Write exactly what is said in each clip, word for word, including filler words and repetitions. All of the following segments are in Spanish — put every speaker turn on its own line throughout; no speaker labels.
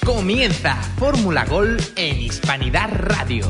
Comienza Fórmula Gol en Hispanidad Radio.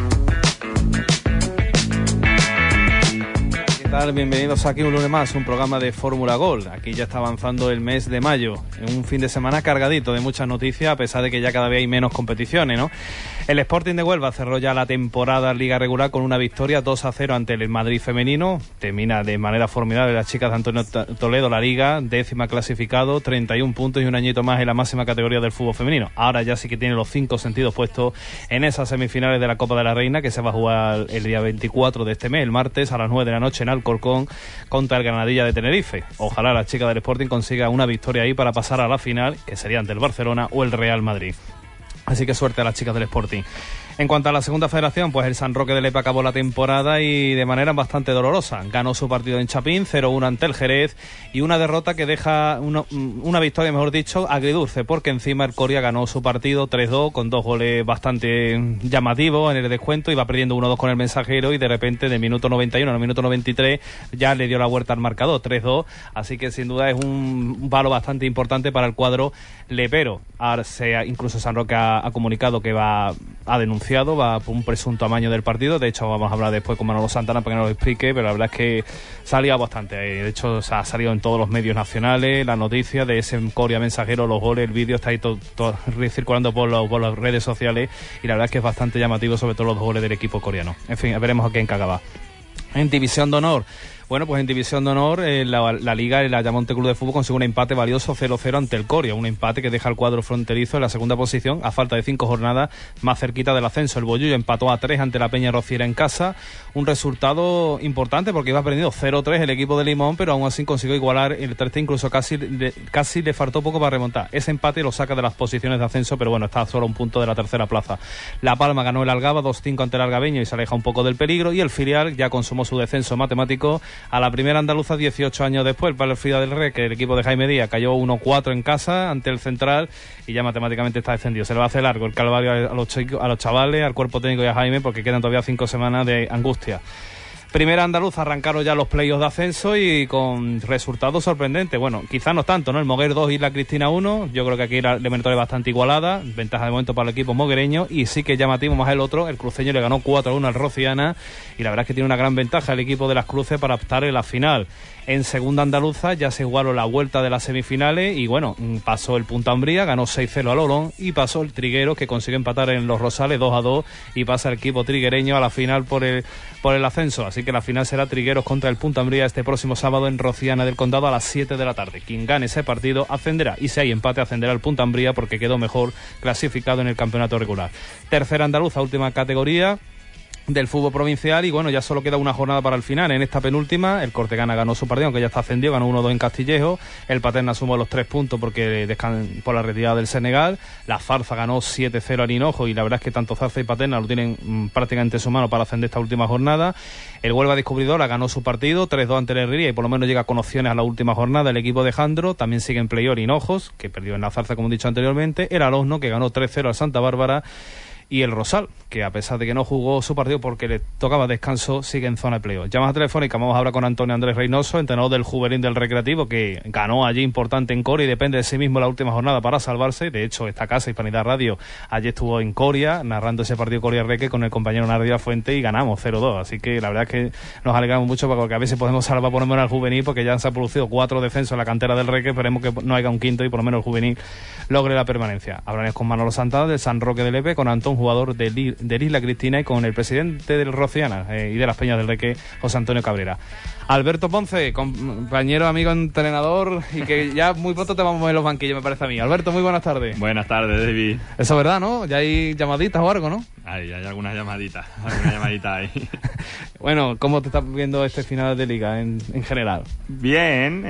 ¿Qué tal? Bienvenidos aquí un lunes más, un programa de Fórmula Gol. Aquí ya está avanzando el mes de mayo, en un fin de semana cargadito de muchas noticias, a pesar de que ya cada vez hay menos competiciones, ¿no? El Sporting de Huelva cerró ya la temporada Liga Regular con una victoria dos a cero ante el Madrid femenino. Termina de manera formidable las chicas de Antonio Toledo la Liga, décima clasificado, treinta y un puntos y un añito más en la máxima categoría del fútbol femenino. Ahora ya sí que tiene los cinco sentidos puestos en esas semifinales de la Copa de la Reina, que se va a jugar el día veinticuatro de este mes, el martes, a las nueve de la noche en Alcorcón, contra el Granadilla de Tenerife. Ojalá la chica del Sporting consiga una victoria ahí para pasar a la final, que sería ante el Barcelona o el Real Madrid. Así que suerte a las chicas del Sporting. En cuanto a la segunda federación, pues el San Roque de Lepe acabó la temporada y de manera bastante dolorosa. Ganó su partido en Chapín, cero uno ante el Jerez, y una derrota que deja una, una victoria, mejor dicho, agridulce, porque encima el Coria ganó su partido tres dos con dos goles bastante llamativos en el descuento. Iba perdiendo uno dos con el Mensajero y de repente de minuto noventa y uno al minuto noventa y tres ya le dio la vuelta al marcador, tres dos. Así que sin duda es un, un palo bastante importante para el cuadro lepero. Ahora se, incluso San Roque ha, ha comunicado que va a denunciar, va por un presunto amaño del partido. De hecho vamos a hablar después con Manolo Santana para que nos lo explique, pero la verdad es que salía bastante. De hecho o sea, ha salido en todos los medios nacionales la noticia de ese Coria Mensajero, los goles, el vídeo está ahí todo, todo circulando por, los, por las redes sociales, y la verdad es que es bastante llamativo, sobre todo los goles del equipo coreano. En fin, veremos a quién acaba. En División de Honor, bueno, pues en División de Honor eh, la, la Liga, el Ayamonte Club de Fútbol consigue un empate valioso cero cero ante el Coria, un empate que deja al cuadro fronterizo en la segunda posición a falta de cinco jornadas, más cerquita del ascenso. El Bollullo empató a tres ante la Peña Rociera en casa, un resultado importante porque iba perdiendo cero tres el equipo de Limón, pero aún así consiguió igualar el tres, incluso casi le, casi le faltó poco para remontar. Ese empate lo saca de las posiciones de ascenso, pero bueno, está solo a un punto de la tercera plaza. La Palma ganó el Algaba dos cinco ante el Algabeño y se aleja un poco del peligro, y el filial ya consumó su descenso matemático a la primera andaluza dieciocho años después. Para el Frida del Rey, que el equipo de Jaime Díaz cayó uno cuatro en casa ante el Central y ya matemáticamente está descendido. Se le va a hacer largo el calvario a los, chicos, a los chavales, al cuerpo técnico y a Jaime, porque quedan todavía cinco semanas de angustia. Primera andaluza, arrancaron ya los playoffs de ascenso y con resultados sorprendentes. Bueno, quizás no tanto, ¿no? El Moguer dos y la Cristina uno. Yo creo que aquí la eliminatoria es bastante igualada. Ventaja de momento para el equipo moguereño. Y sí que llamativo más el otro. El cruceño le ganó cuatro a uno al Rociana. Y la verdad es que tiene una gran ventaja el equipo de las Cruces para optar en la final. En segunda andaluza ya se jugaron la vuelta de las semifinales y bueno, pasó el Punta Umbría, ganó seis cero al Olón, y pasó el Trigueros, que consigue empatar en los Rosales dos a dos, y pasa el equipo triguereño a la final por el, por el ascenso. Así que la final será Trigueros contra el Punta Umbría este próximo sábado en Rociana del Condado a las siete de la tarde. Quien gane ese partido ascenderá, y si hay empate ascenderá el Punta Umbría porque quedó mejor clasificado en el campeonato regular. Tercera andaluza, última categoría del fútbol provincial, y bueno, ya solo queda una jornada para el final. En esta penúltima, el Cortegana ganó su partido, aunque ya está ascendido, ganó uno dos en Castillejo. El Paterna sumó los tres puntos porque descan por la retirada del Senegal. La Zarza ganó siete cero al Hinojo, y la verdad es que tanto Zarza y Paterna lo tienen mmm, prácticamente en su mano para ascender esta última jornada. El Huelva Descubridora ganó su partido tres dos ante el Herrería y por lo menos llega con opciones a la última jornada. El equipo de Jandro también sigue en playoff Hinojos, que perdió en la Zarza como he dicho anteriormente. El Alosno, que ganó tres cero al Santa Bárbara. Y el Rosal, que a pesar de que no jugó su partido porque le tocaba descanso, sigue en zona de playoff. Llamada telefónica, vamos a hablar con Antonio Andrés Reynoso, entrenador del Juvenil del Recreativo, que ganó allí importante en Coria y depende de sí mismo la última jornada para salvarse. De hecho, esta casa, Hispanidad Radio, ayer estuvo en Coria, narrando ese partido Coria-Reque con el compañero Nardia Fuente, y ganamos cero dos. Así que la verdad es que nos alegramos mucho porque a ver si podemos salvar por lo menos al Juvenil, porque ya se han producido cuatro descensos en la cantera del Reque. Esperemos que no haya un quinto y por lo menos el Juvenil logre la permanencia. Hablaremos con Manolo Santana del San Roque de Lepe, con Antón, jugador del de Isla Cristina, y con el presidente del Rociana eh, y de las Peñas del Reque, José Antonio Cabrera. Alberto Ponce, compañero, amigo, entrenador, y que ya muy pronto te vamos a ver en los banquillos, me parece a mí. Alberto, muy buenas tardes.
Buenas tardes, David.
Eso es verdad, ¿no? Ya hay llamaditas o algo, ¿no?
Hay, hay algunas llamaditas, algunas llamaditas ahí.
Bueno, ¿cómo te estás viendo este final de liga en, en general?
Bien,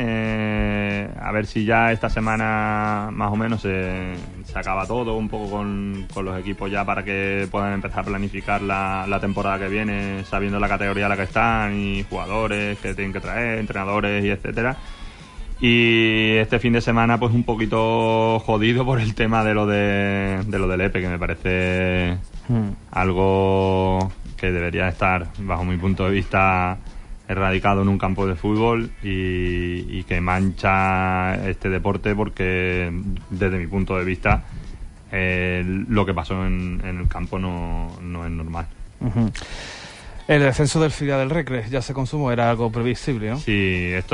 eh, a ver si ya esta semana más o menos se, se acaba todo un poco con, con los equipos ya para que puedan empezar a planificar la, la temporada que viene, sabiendo la categoría a la que están y jugadores que tienen que traer, entrenadores y etcétera. Y este fin de semana pues un poquito jodido por el tema de lo de, de lo del Lepe, que me parece hmm. algo que debería estar, bajo mi punto de vista, erradicado en un campo de fútbol, y, y que mancha este deporte porque, desde mi punto de vista, eh, lo que pasó en, en el campo no, no es normal.
Uh-huh. El descenso del filial del Recre ya se consumó, era algo previsible, ¿no?
Sí, esto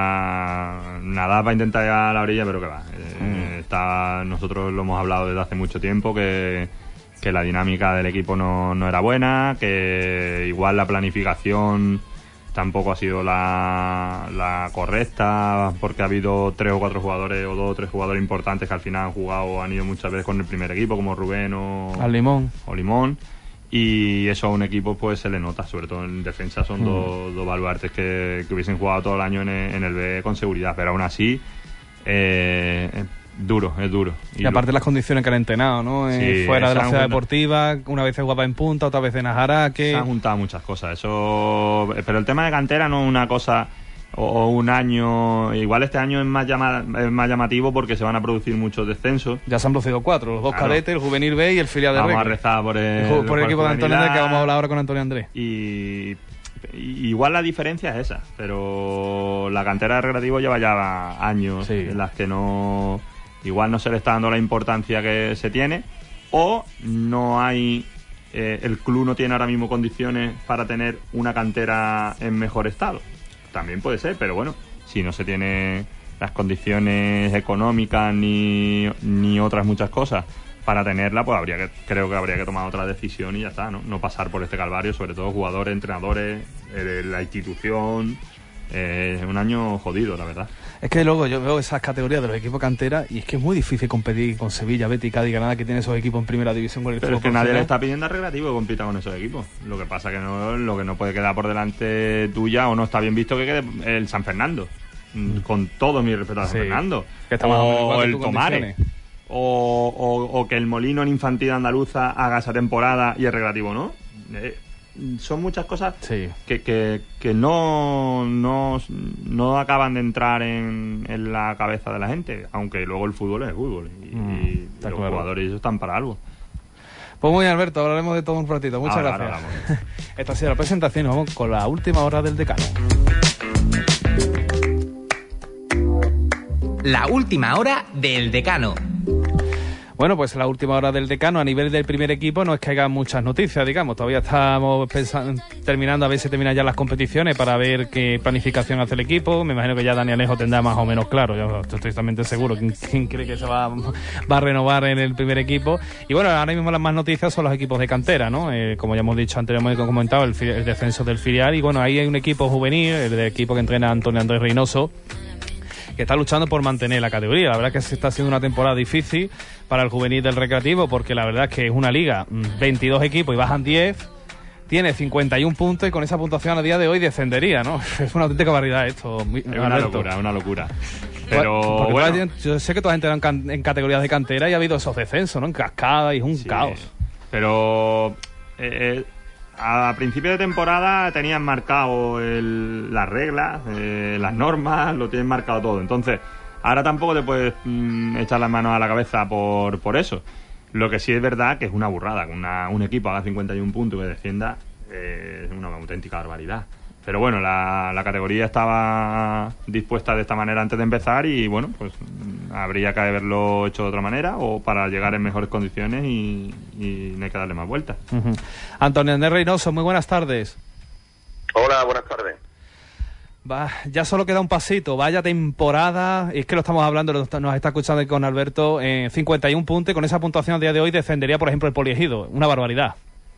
era nada para intentar llegar a la orilla, pero que va. Eh, mm. está, nosotros lo hemos hablado desde hace mucho tiempo, que, que la dinámica del equipo no, no era buena, que igual la planificación tampoco ha sido la, la correcta, porque ha habido tres o cuatro jugadores, o dos o tres jugadores importantes que al final han jugado o han ido muchas veces con el primer equipo, como Rubén o,
Al Limón.
o Limón. Y eso a un equipo pues se le nota, sobre todo en defensa son mm. dos, dos baluartes que, que hubiesen jugado todo el año en el, en el B con seguridad, pero aún así eh, es duro, es duro.
Y, y aparte duro. Las condiciones que han entrenado, ¿no? Sí, eh, fuera de la ciudad deportiva, una vez se jugaba en Punta, otra vez en Ajaraque.
Se han juntado muchas cosas, eso. Pero el tema de cantera no es una cosa o un año, igual este año es más, llama, es más llamativo porque se van a producir muchos descensos.
Ya se han producido cuatro, los dos claro. cadetes, el juvenil B y el filial de
Vamos
Recre.
a rezar por el,
el, por
por
el equipo
el
de Antonio Andrés, que vamos a hablar ahora con Antonio Andrés.
Y, y igual la diferencia es esa, pero la cantera de Recreativo lleva ya años sí. en las que no, igual no se le está dando la importancia que se tiene, o no hay, eh, el club no tiene ahora mismo condiciones para tener una cantera en mejor estado. También puede ser, pero bueno, si no se tiene las condiciones económicas ni, ni otras muchas cosas para tenerla, pues habría que, creo que habría que tomar otra decisión y ya está, ¿no? No pasar por este calvario, sobre todo jugadores, entrenadores, eh, la institución. Eh, es un año jodido, la verdad.
Es que luego yo veo esas categorías de los equipos cantera y es que es muy difícil competir con Sevilla, Betis, Cádiz, Granada, que tienen esos equipos en primera división con el
Pero es que nadie le está pidiendo a Recreativo que compita con esos equipos. Lo que pasa que no, lo que no puede quedar por delante tuya, o no está bien visto que quede el San Fernando. Mm. Con todo mi respeto a San sí, Fernando.
Que está más
o el Tomare. O, o, o que el Molino en Infantil Andaluza haga esa temporada y el Recreativo no. Eh, son muchas cosas sí. que, que, que no, no, no acaban de entrar en, en la cabeza de la gente, aunque luego el fútbol es el fútbol y, mm, y los claro. jugadores ellos están para algo.
Pues muy bien, Alberto, hablaremos de todo un ratito. Muchas ahora, gracias. Ahora Esta ha sido la presentación y vamos con la última hora del decano.
La última hora del decano.
Bueno, pues la última hora del decano a nivel del primer equipo no es que haya muchas noticias, digamos. Todavía estamos pensando, terminando a ver si terminan ya las competiciones para ver qué planificación hace el equipo. Me imagino que ya Dani Alejo tendrá más o menos claro. Yo estoy totalmente seguro quién, quién cree que se va, va a renovar en el primer equipo. Y bueno, ahora mismo las más noticias son los equipos de cantera, ¿no? Eh, como ya hemos dicho anteriormente, hemos comentado, el, el descenso del filial. Y bueno, ahí hay un equipo juvenil, el equipo que entrena Antonio Andrés Reynoso, que está luchando por mantener la categoría. La verdad es que se está haciendo una temporada difícil para el juvenil del Recreativo, porque la verdad es que es una liga, veintidós equipos y bajan diez, tiene cincuenta y un puntos y con esa puntuación a día de hoy descendería, ¿no? Es una auténtica barbaridad esto. Es
Alberto. Una locura, una locura. Pero
porque
bueno.
Yo sé que tú has entrado en, can- en categorías de cantera y ha habido esos descensos, ¿no? En cascada y es un sí, caos.
Pero eh, a principio de temporada tenían marcado el, las reglas, eh, las normas, lo tienen marcado todo. Entonces, ahora tampoco te puedes mmm, echar las manos a la cabeza por, por eso. Lo que sí es verdad que es una burrada. Que una, un equipo haga cincuenta y un puntos y que defienda eh, es una auténtica barbaridad. Pero bueno, la, la categoría estaba dispuesta de esta manera antes de empezar y bueno, pues habría que haberlo hecho de otra manera o para llegar en mejores condiciones y, y no hay que darle más vueltas.
Uh-huh. Antonio Andrés Reynoso, muy buenas tardes.
Hola, buenas tardes.
Va, ya solo queda un pasito, vaya temporada, y es que lo estamos hablando, nos está escuchando con Alberto, en eh, cincuenta y un puntos, y con esa puntuación a día de hoy descendería, por ejemplo, el Poliegido, una barbaridad.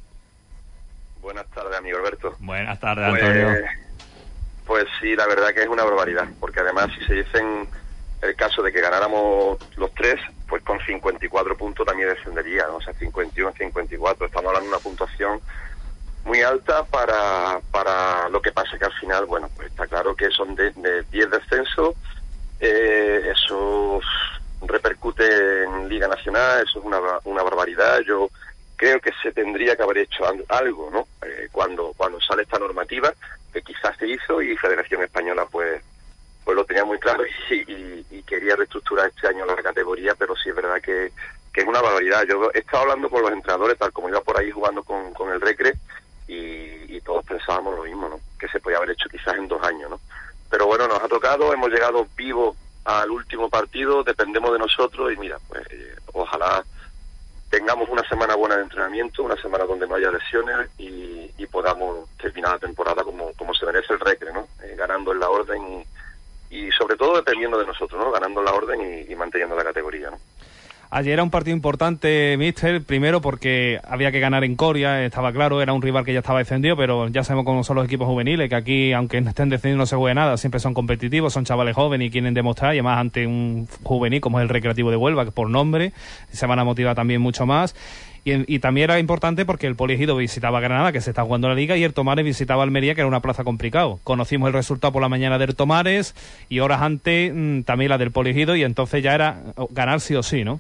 Buenas tardes, amigo Alberto.
Buenas tardes,
pues,
Antonio.
Pues sí, la verdad que es una barbaridad, porque además si se dicen el caso de que ganáramos los tres, pues con cincuenta y cuatro puntos también descendería, ¿no? O sea, cincuenta y uno, cincuenta y cuatro, estamos hablando de una puntuación muy alta para para lo que pasa que al final, bueno, pues está claro que son de, de diez descensos, eh, eso repercute en Liga Nacional, eso es una, una barbaridad. Yo creo que se tendría que haber hecho algo, ¿no? Eh, cuando cuando sale esta normativa, que quizás se hizo y Federación Española pues pues lo tenía muy claro y, y, y quería reestructurar este año la categoría, pero sí es verdad que, que es una barbaridad. Yo he estado hablando con los entrenadores, tal como iba por ahí jugando con, con el Recre, y, y todos pensábamos lo mismo, ¿no? Que se podía haber hecho quizás en dos años, ¿no? Pero bueno, nos ha tocado, hemos llegado vivos al último partido, dependemos de nosotros y mira, pues eh, ojalá tengamos una semana buena de entrenamiento, una semana donde no haya lesiones y, y podamos terminar la temporada como, como se merece el Recre, ¿no? Eh, ganando en la orden y, y sobre todo dependiendo de nosotros, ¿no? Ganando en la orden y, y manteniendo la categoría, ¿no?
Ayer era un partido importante, míster, primero porque había que ganar en Coria, estaba claro, era un rival que ya estaba descendido, pero ya sabemos cómo son los equipos juveniles, que aquí, aunque no estén descendidos, no se juegue nada, siempre son competitivos, son chavales jóvenes y quieren demostrar, y además ante un juvenil como es el Recreativo de Huelva, que por nombre se van a motivar también mucho más. Y, y también era importante porque el Poliegido visitaba Granada, que se está jugando la Liga, y el Tomares visitaba Almería, que era una plaza complicado. Conocimos el resultado por la mañana del Tomares y horas antes mmm, también la del Poliegido, y entonces ya era ganar sí o sí, ¿no?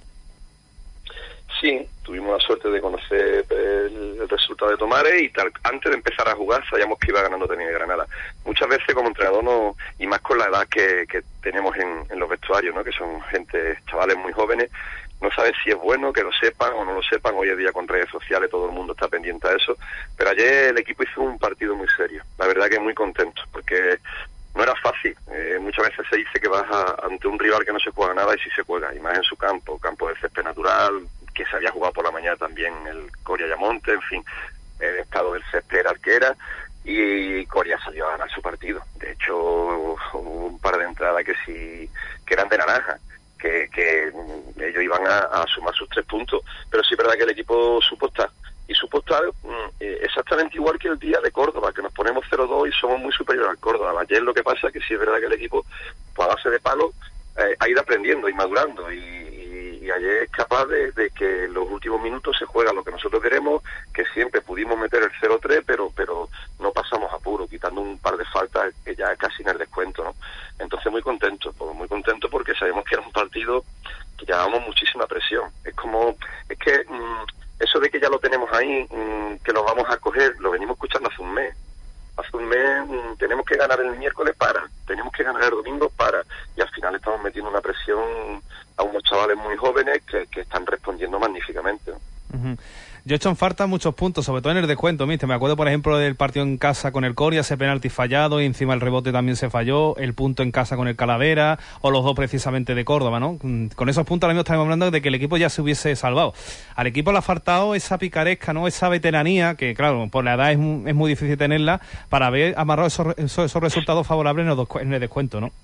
Sí, tuvimos la suerte de conocer el, el resultado de Tomares y tal, antes de empezar a jugar sabíamos que iba ganando también Granada. Muchas veces como entrenador, no, y más con la edad que, que tenemos en, en los vestuarios, ¿no? Que son gente, chavales muy jóvenes, no sabes si es bueno que lo sepan o no lo sepan. Hoy en día con redes sociales todo el mundo está pendiente a eso, pero ayer el equipo hizo un partido muy serio, la verdad que muy contento, porque no era fácil. Eh, muchas veces se dice que vas a, ante un rival que no se juega nada, y sí se juega, y más en su campo, campo de césped natural, que se había jugado por la mañana también el Coria Yamonte, en fin, el estado del césped era el que era, y Coria salió a ganar su partido. De hecho, hubo un par de entradas que sí, que eran de naranja, que, que ellos iban a, a sumar sus tres puntos, pero sí es verdad que el equipo supo estar, y supo estar eh, exactamente igual que el día de Córdoba, que nos ponemos cero dos y somos muy superiores al Córdoba. Ayer lo que pasa es que sí es verdad que el equipo, pues a base de palo, eh, ha ido aprendiendo y madurando, y, y, y ayer es capaz de, de que en los últimos minutos se juega lo que nosotros queremos, que siempre pudimos meter el cero tres, pero pero no pasamos apuro, quitando un par de faltas que ya casi en el descuento, ¿no? Entonces muy contento, pues muy contento porque sabemos que era un partido que llevábamos muchísima presión. Es como, es que mmm, eso de que ya lo tenemos ahí, mmm, que lo vamos a coger, lo venimos escuchando hace un mes. Hace un mes mmm, tenemos que ganar el miércoles para, tenemos que ganar el domingo para, y al final estamos metiendo una presión a unos chavales muy jóvenes que, que están respondiendo magníficamente, ¿no?
Uh-huh. Yo he hecho en falta muchos puntos, sobre todo en el descuento, ¿viste? Me acuerdo, por ejemplo, del partido en casa con el Coria, ese penalti fallado, y encima el rebote también se falló, el punto en casa con el Calavera, o los dos precisamente de Córdoba, ¿no? Con esos puntos ahora mismo estamos hablando de que el equipo ya se hubiese salvado. Al equipo le ha faltado esa picaresca, ¿no? Esa veteranía, que claro, por la edad es, es muy difícil tenerla, para haber amarrado esos, esos, esos resultados favorables en, los, en el descuento, ¿no?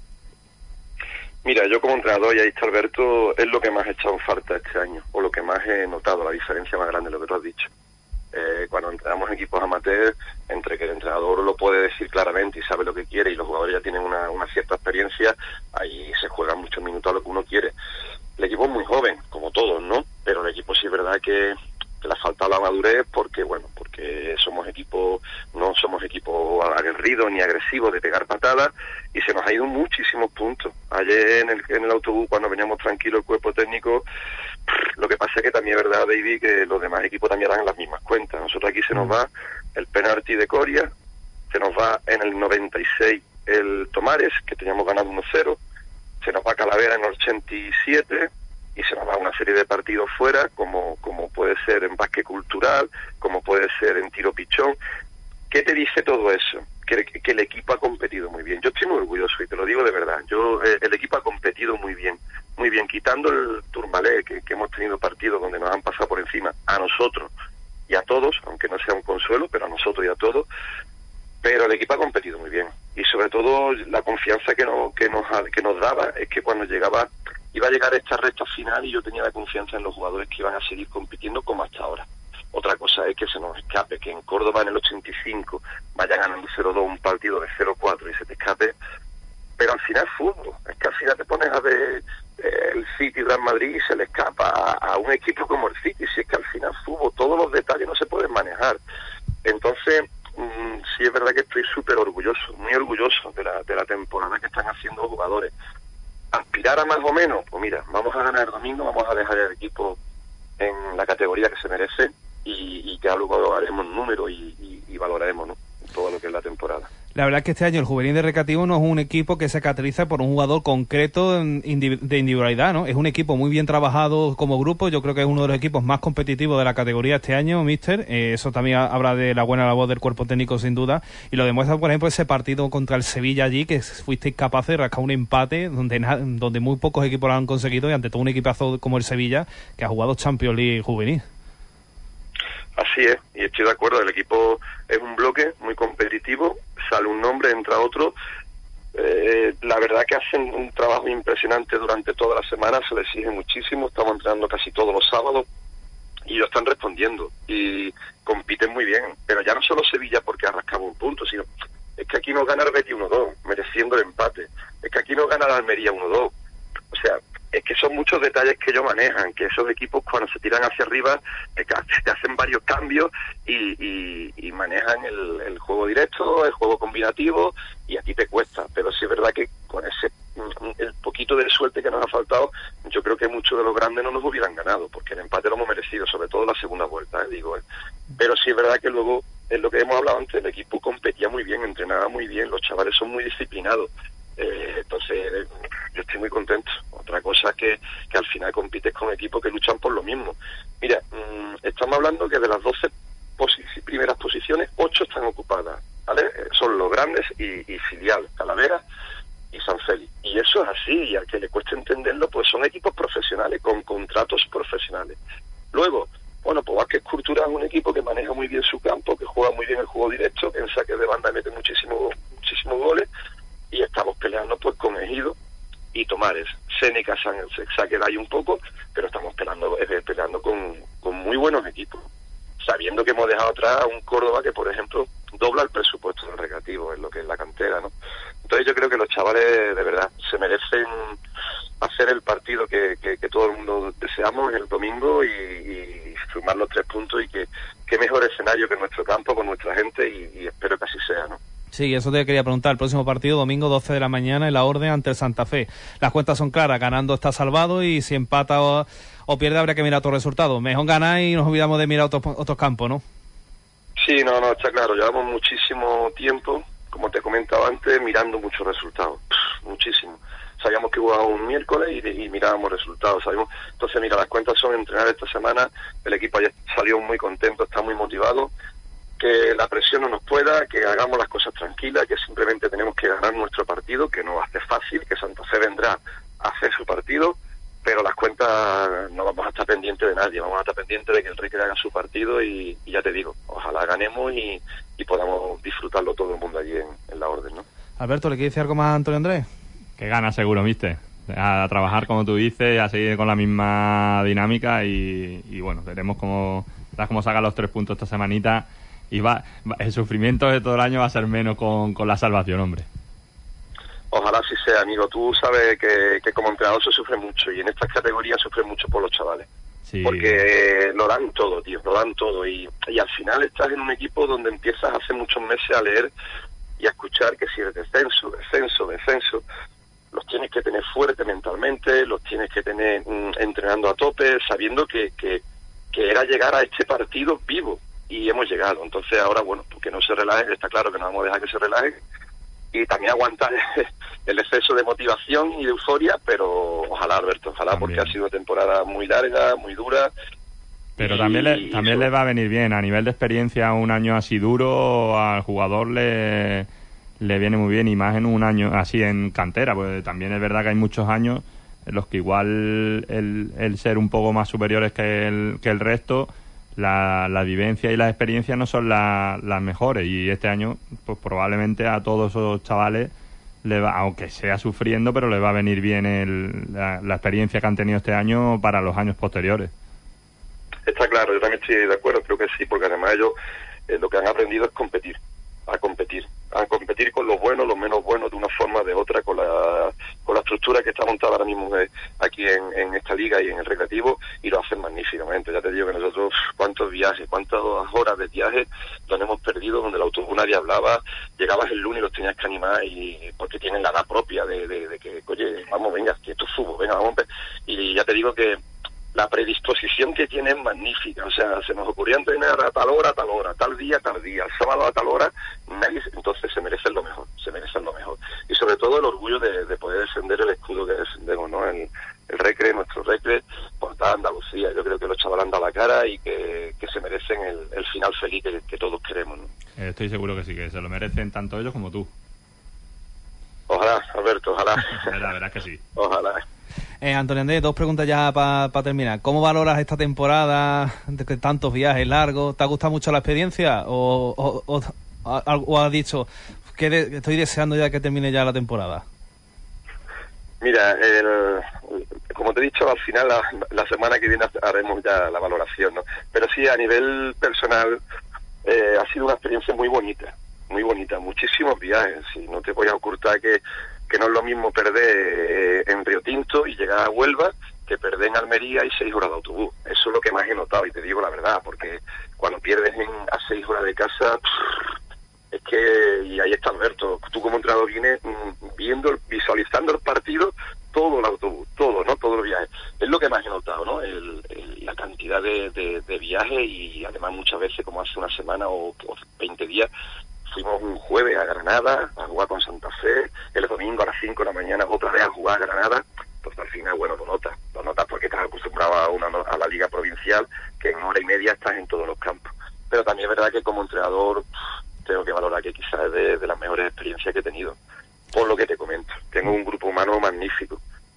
Mira, yo como entrenador, y ahí está Alberto, es lo que más he echado en falta este año, o lo que más he notado, la diferencia más grande de lo que tú has dicho. Eh, cuando entrenamos en equipos amateurs, entre que el entrenador lo puede decir claramente y sabe lo que quiere, y los jugadores ya tienen una, una cierta experiencia, ahí se juegan muchos minutos a lo que uno quiere. El equipo es muy joven, como todos, ¿no? Pero el equipo sí es verdad que, que le ha faltado la madurez, porque, bueno, porque somos equipo, no somos equipo aguerrido ni agresivo de pegar patadas, y se nos ha ido muchísimos puntos. Ayer en el, en el autobús, cuando veníamos tranquilos el cuerpo técnico, lo que pasa es que también es verdad, David, que los demás equipos también dan las mismas cuentas. Nosotros aquí se nos va el penalti de Coria, se nos va en el noventa y seis el Tomares, que teníamos ganado uno cero, se nos va Calavera en el ochenta y siete, y se nos va una serie de partidos fuera, como, como puede ser en básquet cultural, como puede ser en tiro pichón. ¿Qué te dice todo eso? Que, que el equipo ha competido muy bien. Yo estoy muy orgulloso y te lo digo de verdad. Yo eh, el equipo ha competido muy bien, muy bien, quitando el Tourmalet, que, que hemos tenido partidos donde nos han pasado por encima a nosotros y a todos, aunque no sea un consuelo, pero a nosotros y a todos. Pero el equipo ha competido muy bien, y sobre todo la confianza que nos que nos que nos daba es que cuando llegaba iba a llegar esta recta final, y yo tenía la confianza en los jugadores que iban a seguir compitiendo como hasta ahora. Otra cosa es que se nos escape, que en Córdoba en el ochenta y cinco vaya ganando cero dos un partido de cero cuatro y se te escape, pero al final fútbol. Es que al final te pones a ver eh, el City, Real Madrid, y se le escapa a, a un equipo como el City. Si es que al final fútbol, todos los detalles no se pueden manejar. Entonces, mmm, sí es verdad que estoy súper orgulloso, muy orgulloso de la, de la temporada que están haciendo los jugadores. Aspirar a más o menos, pues mira, vamos a ganar el domingo, vamos a dejar el equipo en la categoría que se merece, y, y ya luego haremos números y, y, y valoraremos, ¿no?, todo lo que es la temporada.
La verdad es que este año el juvenil de Recreativo no es un equipo que se caracteriza por un jugador concreto de individualidad, ¿no? Es un equipo muy bien trabajado como grupo. Yo creo que es uno de los equipos más competitivos de la categoría este año, míster. Eh, eso también habla de la buena labor del cuerpo técnico, sin duda. Y lo demuestra, por ejemplo, ese partido contra el Sevilla allí, que fuisteis capaces de rascar un empate donde, donde muy pocos equipos lo han conseguido, y ante todo un equipazo como el Sevilla, que ha jugado Champions League juvenil.
Así es, y estoy de acuerdo, el equipo es un bloque muy competitivo, sale un nombre, entra otro, eh, la verdad que hacen un trabajo impresionante durante toda la semana, se les exige muchísimo, estamos entrenando casi todos los sábados y ellos están respondiendo y compiten muy bien, pero ya no solo Sevilla porque ha rascado un punto, sino es que aquí no gana el Betis uno dos, mereciendo el empate, es que aquí no gana la Almería uno dos, o sea, es que son muchos detalles que ellos manejan, que esos equipos cuando se tiran hacia arriba te, te hacen varios cambios y, y, y manejan el, el juego directo, el juego combinativo, y a ti te cuesta, pero sí es verdad que con ese el poquito de suerte que nos ha faltado, yo creo que muchos de los grandes no nos hubieran ganado, porque el empate lo hemos merecido, sobre todo la segunda vuelta, eh, digo, eh. pero sí es verdad que luego, es lo que hemos hablado antes, el equipo competía muy bien, entrenaba muy bien, los chavales son muy disciplinados. Eh, entonces eh, yo estoy muy contento. Otra cosa es que, que al final compites con equipos que luchan por lo mismo. Mira, mmm, estamos hablando que de las doce posi- primeras posiciones, ocho están ocupadas, ¿vale? Eh, son los grandes y, y filial, Talavera y San Félix. Y eso es así, y al que le cueste entenderlo, pues son equipos profesionales, con contratos profesionales. Luego, bueno, pues Vázquez Cultura es un equipo que maneja muy bien su campo, que juega muy bien el juego directo, que en saque de banda mete muchísimo, muchísimos goles, y estamos peleando pues con Ejido y Tomares. Seneca se saque de ahí un poco, pero estamos peleando, eh, peleando con, con muy buenos equipos, sabiendo que hemos dejado atrás a un Córdoba que, por ejemplo, dobla el presupuesto del Recreativo en lo que es la cantera, ¿no? Entonces yo creo que los chavales de verdad se merecen hacer el partido que, que, que todo el mundo deseamos el domingo y, y sumar los tres puntos, y que qué mejor escenario que nuestro campo con nuestra gente, y, y espero que así sea, ¿no?
Sí, eso te quería preguntar. El próximo partido, domingo doce de la mañana, en la Orden ante el Santa Fe. Las cuentas son claras, ganando está salvado, y si empata o, o pierde habría que mirar otros resultados. Mejor ganar y nos olvidamos de mirar otros, otros campos, ¿no?
Sí, no, no, está claro. Llevamos muchísimo tiempo, como te comentaba antes, mirando muchos resultados. Pff, muchísimo. Sabíamos que jugaba un miércoles y, y mirábamos resultados. Sabíamos. Entonces, mira, las cuentas son entrenar esta semana. El equipo ya salió muy contento, está muy motivado. Que la presión no nos pueda, que hagamos las cosas tranquilas, que simplemente tenemos que ganar nuestro partido, que no va a ser fácil, que Santa Fe vendrá a hacer su partido, pero las cuentas no vamos a estar pendientes de nadie, vamos a estar pendientes de que el Recre haga su partido y, y ya te digo, ojalá ganemos y, y podamos disfrutarlo todo el mundo allí en, en la Orden, ¿no?
Alberto, ¿le quieres decir algo más a Antonio Andrés?
Que gana seguro, mister. A trabajar como tú dices, a seguir con la misma dinámica y, y bueno, veremos cómo, cómo sacan los tres puntos esta semanita. Y va, va, el sufrimiento de todo el año va a ser menos con, con la salvación, hombre.
Ojalá así sea, amigo. Tú sabes que, que como entrenador se sufre mucho, y en estas categorías sufre mucho por los chavales. Sí. Porque lo dan todo, tío, lo dan todo. Y, y al final estás en un equipo donde empiezas hace muchos meses a leer y a escuchar que si eres descenso, descenso, descenso, los tienes que tener fuerte mentalmente, los tienes que tener mm, entrenando a tope, sabiendo que, que, que era llegar a este partido vivo. Y hemos llegado, entonces ahora, bueno, que no se relajen, está claro que no vamos a dejar que se relajen, y también aguantar el exceso de motivación y de euforia, pero ojalá, Alberto, ojalá, también. Porque ha sido una temporada muy larga, muy dura.
Pero y, también le, también le va a venir bien, a nivel de experiencia, un año así duro, al jugador le, le viene muy bien, y más en un año así en cantera, pues también es verdad que hay muchos años en los que igual el, el ser un poco más superiores que el, que el resto, La, la vivencia y las experiencias no son la, las mejores, y este año pues probablemente a todos esos chavales le va, aunque sea sufriendo, pero le va a venir bien el, la, la experiencia que han tenido este año para los años posteriores.
Está claro, yo también estoy de acuerdo, creo que sí, porque además ellos eh, lo que han aprendido es competir, a competir, a competir con los buenos, los menos buenos, de una forma o de otra, con la con la estructura que está montada ahora mismo eh, aquí en, en esta liga y en el Recreativo, y lo hacen magníficamente. Ya te digo que nosotros, cuántos viajes, cuántas horas de viaje los hemos perdido, donde el autobús nadie hablaba, llegabas el lunes y los tenías que animar, y porque tienen la edad propia de, de, de que, oye, vamos, venga, que esto es fútbol, venga, vamos, y ya te digo que la predisposición que tiene es magnífica. O sea, se nos ocurría entrenar a tal hora, a tal hora, tal día, tal día, el sábado a tal hora, nadie, entonces se merecen lo mejor, se merecen lo mejor. Y sobre todo el orgullo de, de poder defender el escudo que defendemos, ¿no? El, el Recre, nuestro Recre, por toda Andalucía. Yo creo que los chavales han dado la cara y que, que se merecen el, el final feliz que, que todos queremos, ¿no?
Estoy seguro que sí, que se lo merecen tanto ellos como tú.
Ojalá, Alberto, ojalá.
La verdad es que sí.
Ojalá.
Eh, Antonio Andrés, dos preguntas ya para pa terminar. ¿Cómo valoras esta temporada de que tantos viajes largos? ¿Te ha gustado mucho la experiencia o, o, o, o, o has dicho que de, estoy deseando ya que termine ya la temporada?
Mira, el, como te he dicho, al final la, la semana que viene haremos ya la valoración, ¿no? Pero sí, a nivel personal eh, ha sido una experiencia muy bonita, muy bonita, muchísimos viajes. Y no te voy a ocultar que que no es lo mismo perder eh, en Río Tinto y llegar a Huelva que perder en Almería y seis horas de autobús. Eso es lo que más he notado, y te digo la verdad, porque cuando pierdes en, a seis horas de casa, pff, es que, y ahí está Alberto, tú como entrenador vienes viendo, visualizando el partido, todo el autobús, todo, ¿no? Todo el viaje. Es lo que más he notado, ¿no? El, el, la cantidad de, de, de viajes, y además muchas veces, como hace una semana o, o veinte días, fuimos un jueves a Granada a jugar con Santa Fe, el domingo a las cinco de la mañana otra vez a jugar a Granada. Pues al final, bueno, lo notas, lo notas porque estás acostumbrado a, una, a la liga provincial, que en hora y media estás en todos los campos. Pero también es verdad que como entrenador tengo que valorar que quizás es de, de las mejores experiencias que he tenido, por lo que te comento. Tengo un grupo humano magnífico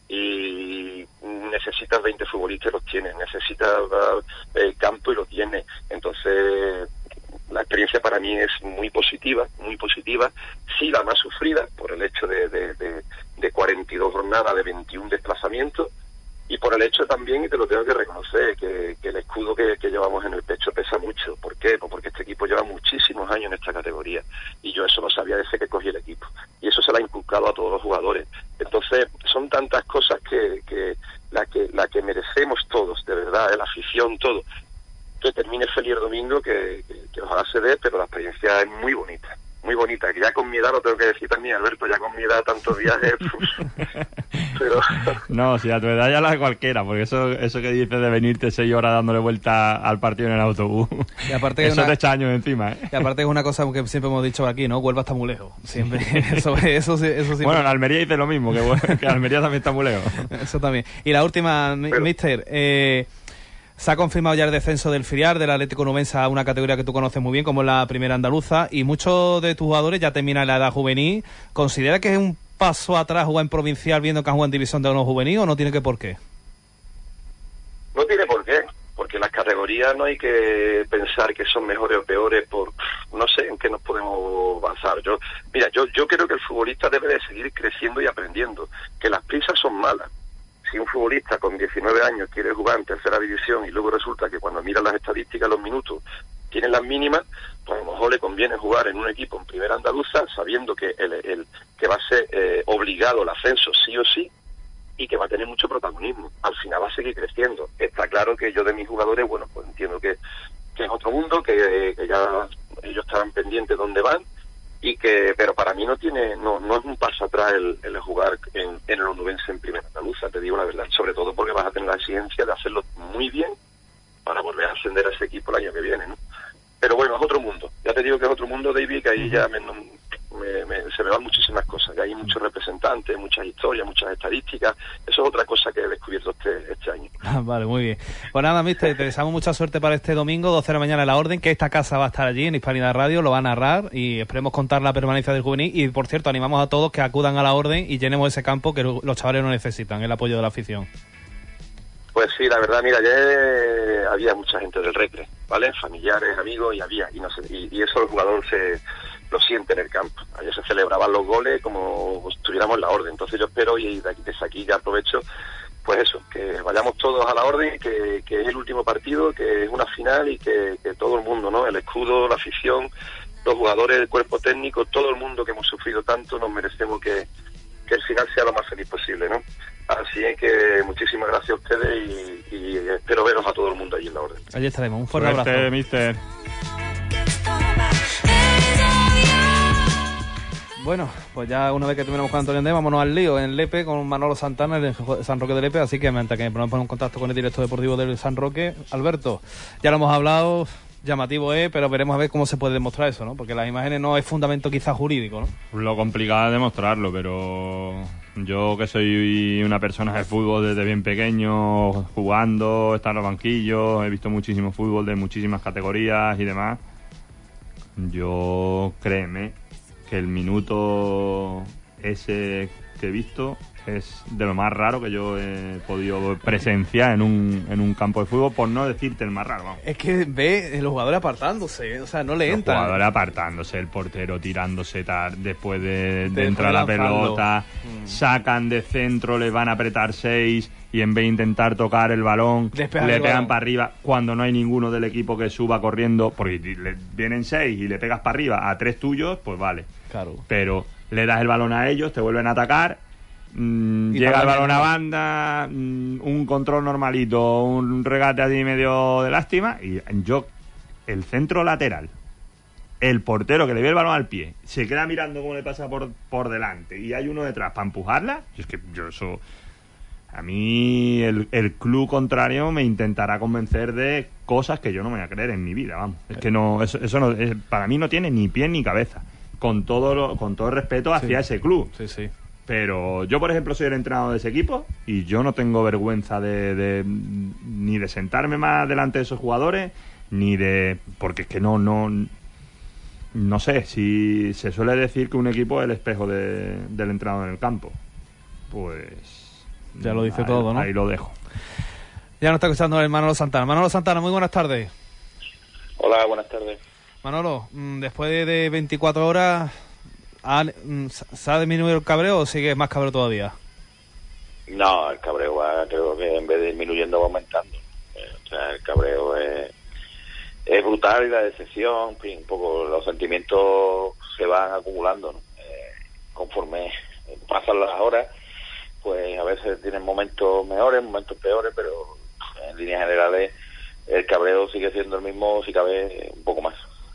y necesitas veinte futbolistas y los tienes, necesitas el eh, campo y lo tienes. Entonces la experiencia para mí es muy positiva, muy positiva, sí la más sufrida por el hecho de, de, de, de cuarenta y dos jornadas, de veintiún desplazamientos, y por el hecho también, y te lo tengo que reconocer, que, que el escudo que, que llevamos en el pecho pesa mucho. ¿Por qué? Pues porque este equipo lleva muchísimos años en esta categoría, y yo eso lo sabía desde que cogí el equipo, y eso se lo ha inculcado a todos los jugadores. Entonces son tantas cosas que, que la que la que merecemos todos, de verdad, la afición, todo, que termine feliz el domingo, que, que, que ojalá se dé, pero la experiencia es muy bonita, muy bonita, que ya con mi edad, lo tengo que decir también, Alberto, ya con mi edad, tantos viajes, pues, pero...
No, si a tu edad ya la cualquiera, porque eso eso que dices de venirte seis horas dándole vuelta al partido en el autobús, y aparte eso una... te echa años encima, ¿eh?
Y aparte es una cosa que siempre hemos dicho aquí, ¿no? Huelva está muy lejos, siempre, eso, eso, eso siempre...
Bueno, en Almería dice lo mismo, que, que Almería también está muy lejos.
Eso también. Y la última, pero... mister, eh... se ha confirmado ya el descenso del filial del Atlético Nubense a una categoría que tú conoces muy bien, como es la primera andaluza, y muchos de tus jugadores ya terminan la edad juvenil. ¿Considera que es un paso atrás jugar en provincial viendo que han jugado en división de honor juvenil, o no tiene que por qué?
No tiene por qué, porque las categorías no hay que pensar que son mejores o peores por, no sé, en qué nos podemos basar. Yo, mira, yo, yo creo que el futbolista debe de seguir creciendo y aprendiendo, que las prisas son malas. Si un futbolista con diecinueve años quiere jugar en tercera división y luego resulta que cuando mira las estadísticas, los minutos, tienen las mínimas, pues a lo mejor le conviene jugar en un equipo en primera andaluza sabiendo que el, el que va a ser eh, obligado el ascenso sí o sí, y que va a tener mucho protagonismo. Al final va a seguir creciendo. Está claro que yo de mis jugadores, bueno, pues entiendo que, que es otro mundo, que, que ya ellos estarán pendientes de dónde van, y que, pero para mí no tiene, no, no es un paso atrás el, el jugar en, en el Onubense en primera andaluza, te digo la verdad, sobre todo porque vas a tener la exigencia de hacerlo muy bien para volver a ascender a ese equipo el año que viene, ¿no? Pero bueno, es otro mundo, ya te digo que es otro mundo, David, que ahí ya me, me, me, se me van muchísimas cosas, que hay muchos representantes, muchas historias, muchas estadísticas. Eso es otra cosa que he descubierto este, este año.
Vale, muy bien. Pues nada, mister, te deseamos mucha suerte para este domingo, doce de la mañana en La Orden, que esta casa va a estar allí en Hispanidad Radio, lo va a narrar, y esperemos contar la permanencia del juvenil. Y por cierto, animamos a todos que acudan a La Orden y llenemos ese campo que los chavales no necesitan, el apoyo de la afición.
Pues sí, la verdad, mira, ayer había mucha gente del Recre, ¿vale? Familiares, amigos, y había, y no sé, y, y eso el jugador se lo siente en el campo. Ayer se celebraban los goles como si estuviéramos en La Orden. Entonces yo espero, y de aquí, desde aquí ya aprovecho, pues eso, que vayamos todos a La Orden, que, que es el último partido, que es una final, y que, que todo el mundo, ¿no? El escudo, la afición, los jugadores, el cuerpo técnico, todo el mundo que hemos sufrido tanto, nos merecemos que, que el final sea lo más feliz posible, ¿no? Así es que muchísimas gracias a ustedes, y, y espero veros a todo el mundo allí en La Orden.
Allí estaremos. Un fuerte
Suerte,
abrazo.
mister.
Bueno, pues ya una vez que terminamos con Antonio Andrés, vámonos al lío en Lepe con Manolo Santana, el San Roque de Lepe. Así que mientras que nos ponemos en contacto con el director deportivo del San Roque, Alberto, ya lo hemos hablado, llamativo es, pero veremos a ver cómo se puede demostrar eso, ¿no? Porque las imágenes no es fundamento quizás jurídico, ¿no?
Lo complicado es demostrarlo, pero yo que soy una persona de fútbol desde bien pequeño, jugando, estar en los banquillos, he visto muchísimo fútbol de muchísimas categorías y demás, yo créeme que el minuto ese que he visto es de lo más raro que yo he podido presenciar en un, en un campo de fútbol, por no decirte el más raro, vamos.
Es que ve los jugadores apartándose, o sea, no le entran.
Los jugadores apartándose, el portero tirándose tar, después de, de entrar la pelota, mm. sacan de centro, le van a apretar seis y en vez de intentar tocar el balón, Despejar le el pegan balón. para arriba cuando no hay ninguno del equipo que suba corriendo, porque le vienen seis y le pegas para arriba a tres tuyos, pues vale.
Claro.
Pero le das el balón a ellos, te vuelven a atacar, mmm, llega el balón a banda, mmm, un control normalito, un regate así medio de lástima, y yo, el centro lateral, el portero que le ve el balón al pie, se queda mirando cómo le pasa por, por delante y hay uno detrás para empujarla, y es que yo eso... A mí el, el club contrario me intentará convencer de cosas que yo no me voy a creer en mi vida, vamos. Es que no, eso, eso no, es, para mí no tiene ni pie ni cabeza. Con todo lo, con todo el respeto hacia sí. ese club.
Sí, sí.
Pero yo, por ejemplo, soy el entrenador de ese equipo y yo no tengo vergüenza de, de ni de sentarme más delante de esos jugadores, ni de... Porque es que no, no... No sé, si se suele decir que un equipo es el espejo de, del entrenador en el campo. Pues...
Ya lo dice
ahí,
todo, ¿no?
Ahí lo dejo.
Ya nos está escuchando el Manolo Santana. Manolo Santana, muy buenas tardes.
Hola, buenas tardes.
Manolo, después de veinticuatro horas, ¿se ha disminuido el cabreo o sigue más cabreo todavía?
No, el cabreo va, creo que en vez de disminuyendo va aumentando. O sea, el cabreo es, es brutal y la decepción, en fin, un poco los sentimientos se van acumulando, ¿no? Eh, conforme pasan las horas, pues a veces tienen momentos mejores, momentos peores, pero en líneas generales el cabreo sigue siendo el mismo, si cabe un poco más.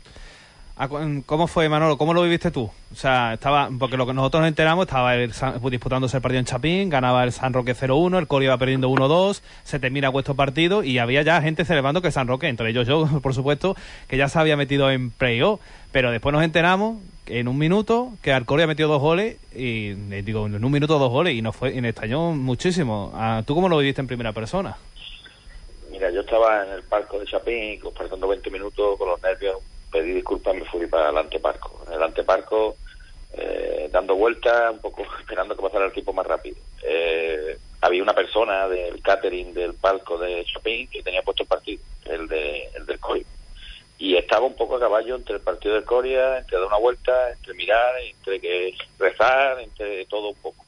¿Cómo fue, Manolo? ¿Cómo lo viviste tú? O sea, estaba, porque lo que nosotros nos enteramos, estaba el, disputándose el partido en Chapín, ganaba el San Roque cero uno, el Coria iba perdiendo uno dos, se termina vuestro partido y había ya gente celebrando que el San Roque, entre ellos yo, por supuesto, que ya se había metido en play-off, pero después nos enteramos en un minuto que Alcoria metió dos goles y digo, en un minuto dos goles y nos fue, y nos extrañó muchísimo. ¿Tú cómo lo viviste en primera persona?
Mira, yo estaba en el palco de Chapín, compartiendo veinte minutos con los nervios, pedí disculpas, me fui para el anteparco. En el anteparco, eh, dando vueltas, un poco esperando que pasara el equipo más rápido. Eh, había una persona del catering del palco de Chapín que tenía puesto el partido, el de el del Coria. Y estaba un poco a caballo entre el partido del Coria, entre dar una vuelta, entre mirar, entre que rezar, entre todo un poco.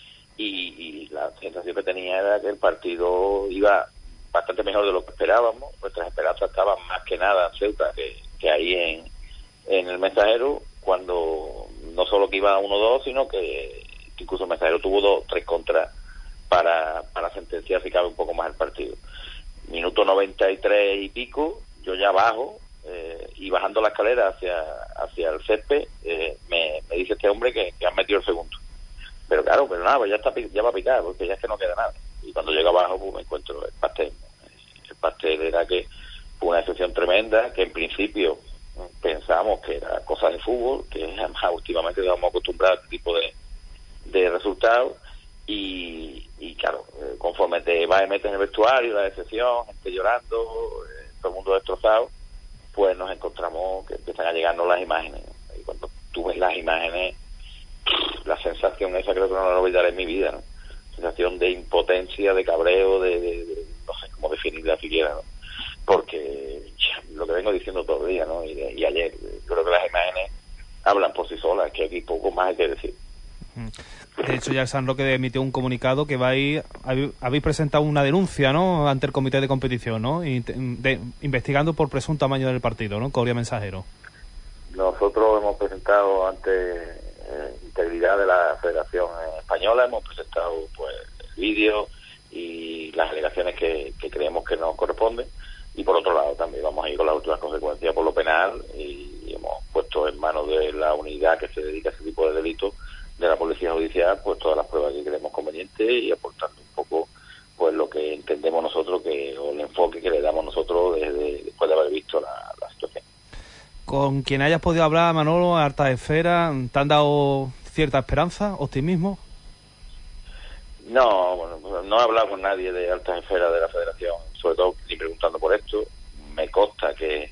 Y, y la sensación que tenía era que el partido iba bastante mejor de lo que esperábamos. Nuestras esperanzas estaban más que nada en Ceuta que, que ahí en, en el Mensajero, cuando no solo que iba uno dos, sino que incluso el Mensajero tuvo dos, tres contras para, para sentenciar si cabe un poco más el partido. Minuto noventa y tres y pico, yo ya bajo, eh, y bajando la escalera hacia hacia el césped, eh, me, me dice este hombre que, que han metido el segundo. Pero claro, pero nada, pues ya, está, ya va a picar, porque ya es que no queda nada. Y cuando llego abajo, pues me encuentro el pastel. El pastel era que fue una excepción tremenda, que en principio pensamos que era cosa de fútbol, que además últimamente estamos acostumbrados a este tipo de, de resultados, y, y claro, conforme te vas y metes en el vestuario, la decepción, gente llorando, eh, todo el mundo destrozado, pues nos encontramos que empiezan a llegarnos las imágenes. Y cuando tú ves las imágenes, la sensación esa creo que no la olvidaré en mi vida, ¿no? Sensación de impotencia, de cabreo, de, de, de no sé cómo definirla siquiera, ¿no? Porque ya, lo que vengo diciendo todo el día, ¿no? Y, y ayer, creo que las imágenes hablan por sí solas, que aquí poco más hay que decir.
De hecho, ya el San Roque emitió un comunicado que vais, habéis presentado una denuncia, ¿no?, ante el comité de competición, ¿no?, y de, investigando por presunto amaño del partido, ¿no?, Coria Mensajero.
Nosotros hemos presentado ante eh, integridad de la Federación Española, hemos presentado pues vídeos y las alegaciones que, que creemos que nos corresponden, y por otro lado también vamos a ir con las últimas consecuencias por lo penal y, y hemos puesto
puesto en manos de la unidad que se dedica a ese tipo de delitos de la Policía Judicial, pues todas las pruebas que creemos convenientes y aportando un poco pues lo que entendemos nosotros que o el enfoque que le damos nosotros desde después de haber visto la, la situación.
Con quien hayas podido hablar, Manolo, a alta esfera, ¿te han dado cierta esperanza, optimismo?
No, bueno, no he hablado con nadie de altas esferas de la Federación, sobre todo ni preguntando por esto. Me consta que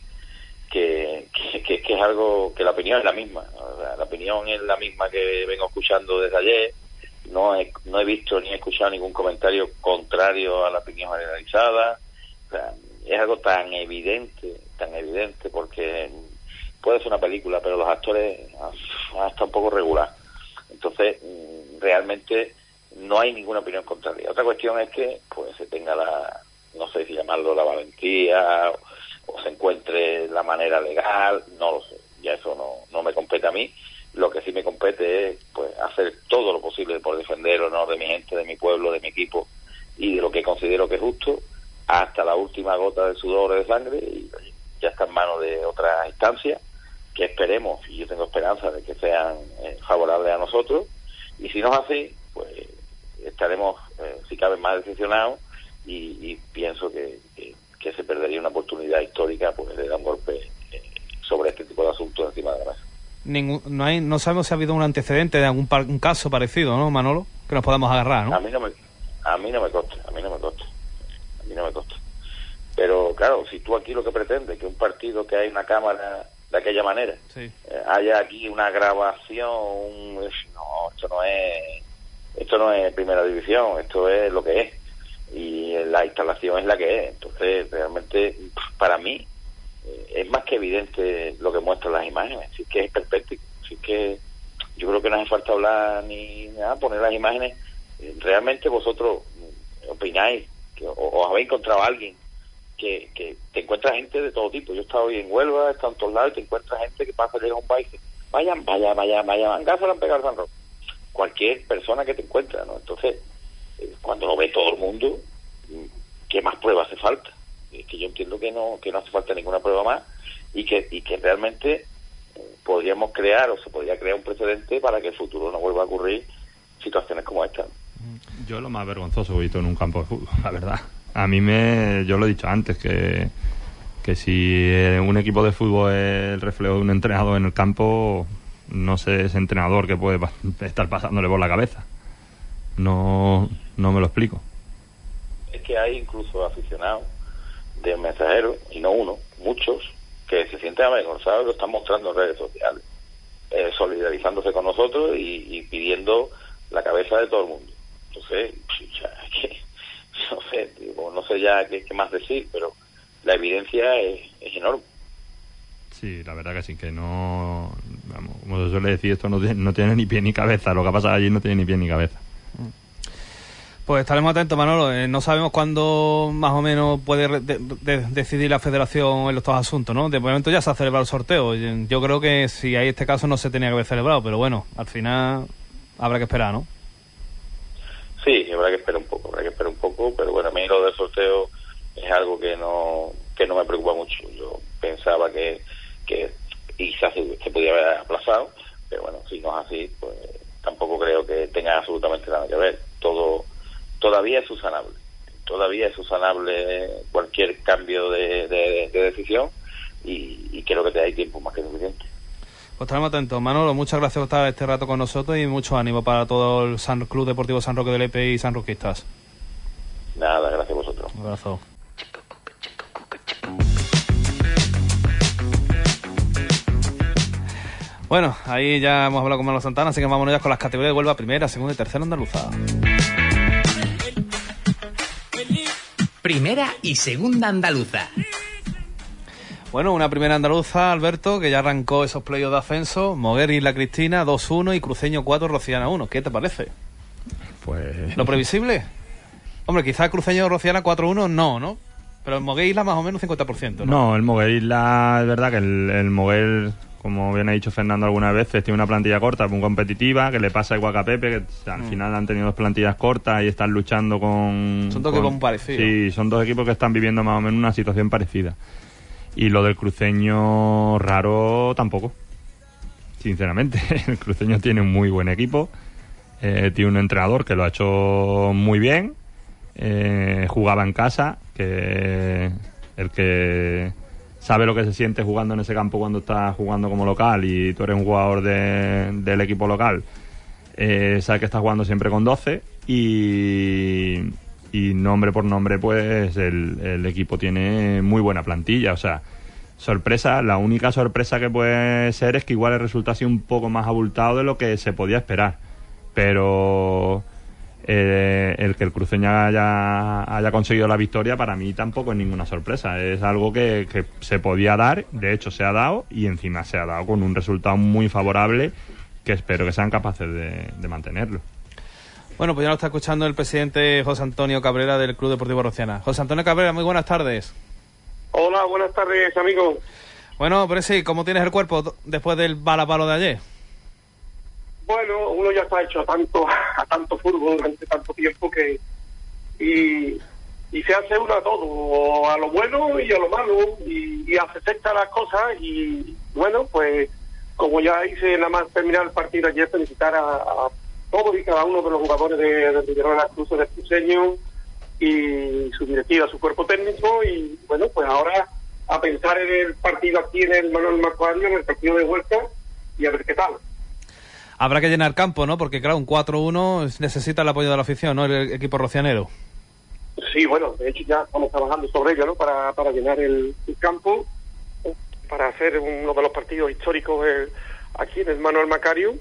que, que, que, que es algo que la opinión es la misma. O sea, la opinión es la misma que vengo escuchando desde ayer. No he, no he visto ni he escuchado ningún comentario contrario a la opinión generalizada. O sea, es algo tan evidente, tan evidente, porque puede ser una película, pero los actores hasta un poco regular. Entonces, realmente no hay ninguna opinión contraria. Otra cuestión es que pues se tenga la, no sé si llamarlo la valentía, o, o se encuentre la manera legal, no lo sé. Ya eso no, no me compete a mí. Lo que sí me compete es pues hacer todo lo posible por defender el honor de mi gente, de mi pueblo, de mi equipo y de lo que considero que es justo, hasta la última gota de sudor o de sangre, y ya está en manos de otras instancias que esperemos, y yo tengo esperanza de que sean eh, favorables a nosotros, y si no es así, pues estaremos, eh, si cabe, más decepcionados, y, y pienso que, que, que se perdería una oportunidad histórica pues de dar un golpe eh, sobre este tipo de asuntos encima de la mesa.
Ningún, no hay, no sabemos si ha habido un antecedente de algún par, un caso parecido, ¿no, Manolo? Que nos podamos agarrar, ¿no?
A mí no me, a mí no me consta, a mí no me consta, a mí no me consta. Pero claro, si tú aquí lo que pretendes que un partido que hay una cámara de aquella manera, sí. eh, haya aquí una grabación, un, no, esto no es, esto no es primera división, esto es lo que es, y la instalación es la que es. Entonces realmente para mí eh, es más que evidente lo que muestran las imágenes, si es que es perfecto, si es que yo creo que no hace falta hablar ni nada, poner las imágenes. Eh, realmente vosotros opináis que, o, o habéis encontrado a alguien que, que te encuentra gente de todo tipo. Yo he estado hoy en Huelva, he estado en todos lados y te encuentras gente que pasa, llega a un país, vayan, vaya, vaya, vaya, mangazo le han pegado al San Roque. Cualquier persona que te encuentra, ¿no? Entonces, eh, cuando lo ve todo el mundo, ¿qué más pruebas hace falta? Es que yo entiendo que no que no hace falta ninguna prueba más y que y que realmente eh, podríamos crear o se podría crear un precedente para que en el futuro no vuelva a ocurrir situaciones como esta.
Yo lo más vergonzoso que he visto en un campo de fútbol, la verdad. A mí me, yo lo he dicho antes, que, que si un equipo de fútbol es el reflejo de un entrenador en el campo, no sé ese entrenador que puede estar pasándole por la cabeza. No, no me lo explico.
Es que hay incluso aficionados de Mensajeros, y no uno, muchos, que se sienten avergonzados y lo están mostrando en redes sociales, eh, solidarizándose con nosotros y, y pidiendo la cabeza de todo el mundo. Entonces, ya, que, no sé, digo, no sé ya qué, qué más decir, pero la evidencia es, es enorme.
Sí, la verdad que sí, que no, vamos, como se suele decir, esto no tiene, no tiene ni pie ni cabeza, lo que ha pasado allí no tiene ni pie ni cabeza.
Pues estaremos atentos, Manolo. Eh, no sabemos cuándo más o menos puede de, de, decidir la Federación en estos asuntos, ¿no? De momento ya se ha celebrado el sorteo. Yo creo que si hay este caso no se tenía que haber celebrado, pero bueno, al final habrá que esperar, ¿no?
Sí, habrá que esperar un poco, habrá que esperar un poco, pero bueno, a mí lo del sorteo es algo que no que no me preocupa mucho. Yo pensaba que, que quizás se, se podía haber aplazado, pero bueno, si no es así, pues tampoco creo que tenga absolutamente nada que ver. Todo todavía es subsanable, todavía es subsanable cualquier cambio de, de, de decisión y, y creo que te hay tiempo más que suficiente.
Pues estaremos atentos. Manolo, muchas gracias por estar este rato con nosotros y mucho ánimo para todo el San Club Deportivo San Roque de Lepe y sanroquistas.
Nada, gracias a vosotros.
Un abrazo. Bueno, ahí ya hemos hablado con Manolo Santana, así que vámonos ya con las categorías de Huelva, primera, segunda y tercera andaluza.
Primera y segunda andaluza.
Bueno, una primera andaluza, Alberto, que ya arrancó esos playoffs de ascenso. Moguer y La Cristina dos uno y Cruceño cuatro, Rociana uno. ¿Qué te parece?
Pues...
¿Lo previsible? Hombre, quizás Cruceño Rociana cuatro uno no, ¿no? Pero el Moguer Isla más o menos cincuenta por ciento, ¿no?
No, el Moguer Isla, es verdad que el, el Moguer, como bien ha dicho Fernando algunas veces, tiene una plantilla corta, muy competitiva, que le pasa igual que a Pepe, que o sea, al mm. final han tenido dos plantillas cortas y están luchando con...
Son dos
con,
equipos muy parecidos.
Sí, son dos equipos que están viviendo más o menos una situación parecida. Y lo del Cruceño raro tampoco. sinceramente. El cruceño tiene un muy buen equipo, eh, tiene un entrenador que lo ha hecho muy bien, eh, jugaba en casa, que el que sabe lo que se siente jugando en ese campo cuando estás jugando como local y tú eres un jugador de, del equipo local, eh, sabe que estás jugando siempre con doce y, y nombre por nombre pues el, el equipo tiene muy buena plantilla. O sea, sorpresa, la única sorpresa que puede ser es que igual el resultado ha sido un poco más abultado de lo que se podía esperar, pero eh, el que el cruceño haya, haya conseguido la victoria para mí tampoco es ninguna sorpresa, es algo que, que se podía dar, de hecho se ha dado y encima se ha dado con un resultado muy favorable que espero que sean capaces de, de mantenerlo.
Bueno, pues ya lo está escuchando el presidente José Antonio Cabrera del Club Deportivo Rociana. José Antonio Cabrera, muy buenas tardes.
Hola, buenas tardes, amigo.
Bueno, pero sí, ¿cómo tienes el cuerpo después del balapalo de ayer?
Bueno, uno ya está hecho a tanto a tanto fútbol durante tanto tiempo que y, y se hace uno a todo, a lo bueno y a lo malo, y, y acepta las cosas. Y bueno, pues como ya hice nada más terminar el partido ayer, felicitar a, a todos y cada uno de los jugadores de, de Figueroa de la Cruz, del Cruceño y su directiva, su cuerpo técnico. Y bueno, pues ahora a pensar en el partido aquí en el Manuel Macario, en el partido de vuelta, y a ver qué tal.
Habrá que llenar campo, ¿no? Porque claro, un cuatro uno necesita el apoyo de la afición, ¿no? El equipo rocianero.
Sí, bueno, de hecho ya estamos trabajando sobre ello, ¿no? Para, para llenar el, el campo, para hacer uno de los partidos históricos eh, aquí en el Manuel Macario.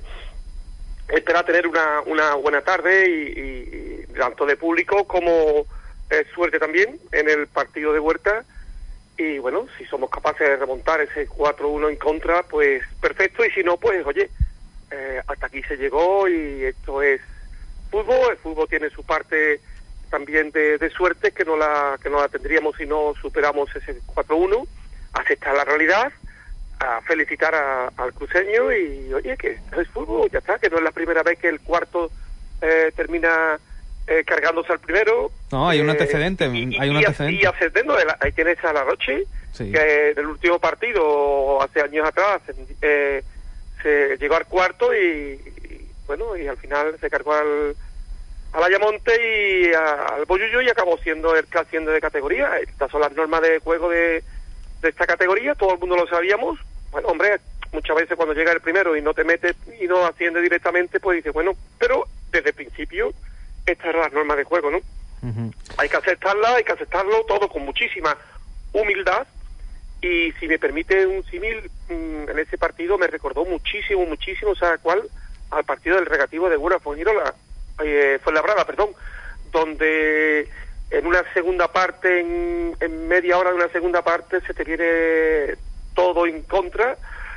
Espera tener una, una buena tarde y, y, y tanto de público como eh, suerte también en el partido de vuelta. Y bueno, si somos capaces de remontar ese cuatro uno en contra, pues perfecto. Y si no, pues oye, eh, hasta aquí se llegó y esto es fútbol. El fútbol tiene su parte también de, de suerte que no la que no la tendríamos si no superamos ese cuatro uno. Aceptar la realidad, a felicitar a, al cruceño y oye, que es fútbol, ya está, que no es la primera vez que el cuarto eh, termina eh, cargándose al primero.
No, hay un
eh,
antecedente,
y,
hay un
y,
antecedente.
Y ascendiendo, ahí tienes a La Roche,
sí,
que en el último partido, hace años atrás, eh, se llegó al cuarto y, y bueno, y al final se cargó al al Ayamonte y a, al Boyullo y acabó siendo el que asciende de categoría. Estas son las normas de juego de, de esta categoría, todo el mundo lo sabíamos. Bueno, hombre, muchas veces cuando llega el primero y no te mete y no asciende directamente, pues dices, bueno, pero desde el principio estas eran las normas de juego, ¿no? Uh-huh. Hay que aceptarla, hay que aceptarlo todo con muchísima humildad. Y si me permite un símil, mmm, en ese partido me recordó muchísimo, muchísimo, ¿sabes cuál? Al partido del Recreativo de Gura, Fuengirola, eh, Fuenlabrada, perdón, donde en una segunda parte, en, en media hora de una segunda parte, se te viene todo en contra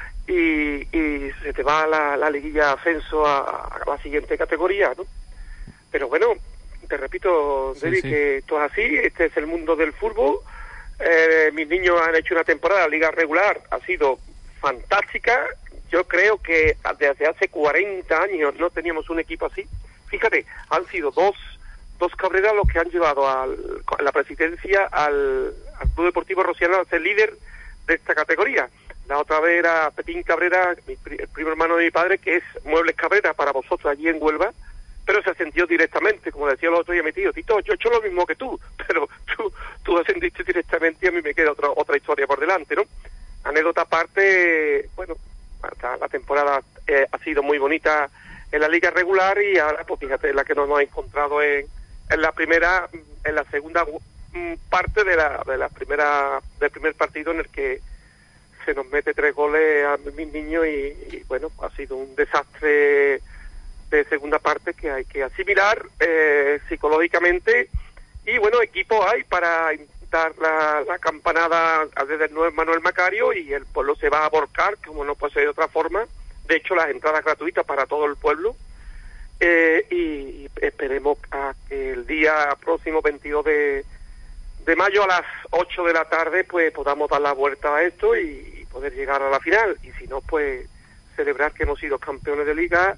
y, y se te va la, la liguilla ascenso a, a la siguiente categoría, ¿no? Pero bueno, te repito, David, sí, sí. que esto es así, este es el mundo del fútbol. Eh, mis niños han hecho una temporada, la liga regular ha sido fantástica. Yo creo que desde hace cuarenta años no teníamos un equipo así. Fíjate, han sido dos dos Cabreras los que han llevado al, a la presidencia al, al Club Deportivo Rociana a ser líder de esta categoría. La otra vez era Pepín Cabrera, mi, el primo hermano de mi padre, que es Muebles Cabrera para vosotros allí en Huelva, pero se ascendió directamente, como decía el otro día mi tío, Tito, yo he hecho lo mismo que tú, pero tú, tú ascendiste directamente y a mí me queda otra otra historia por delante, ¿no? Anécdota aparte, bueno, hasta la temporada eh, ha sido muy bonita en la liga regular y ahora, pues fíjate, la que nos hemos encontrado en, en la primera, en la segunda parte de la de la primera del primer partido en el que se nos mete tres goles a mis niños y, y bueno, ha sido un desastre de segunda parte que hay que asimilar eh, psicológicamente y bueno, equipo hay para dar la, la campanada desde el nuevo Manuel Macario y el pueblo se va a volcar como no puede ser de otra forma. De hecho, las entradas gratuitas para todo el pueblo eh, y, y esperemos a que el día próximo veintidós de, de mayo a las ocho de la tarde pues podamos dar la vuelta a esto y, y poder llegar a la final y si no pues celebrar que hemos sido campeones de liga.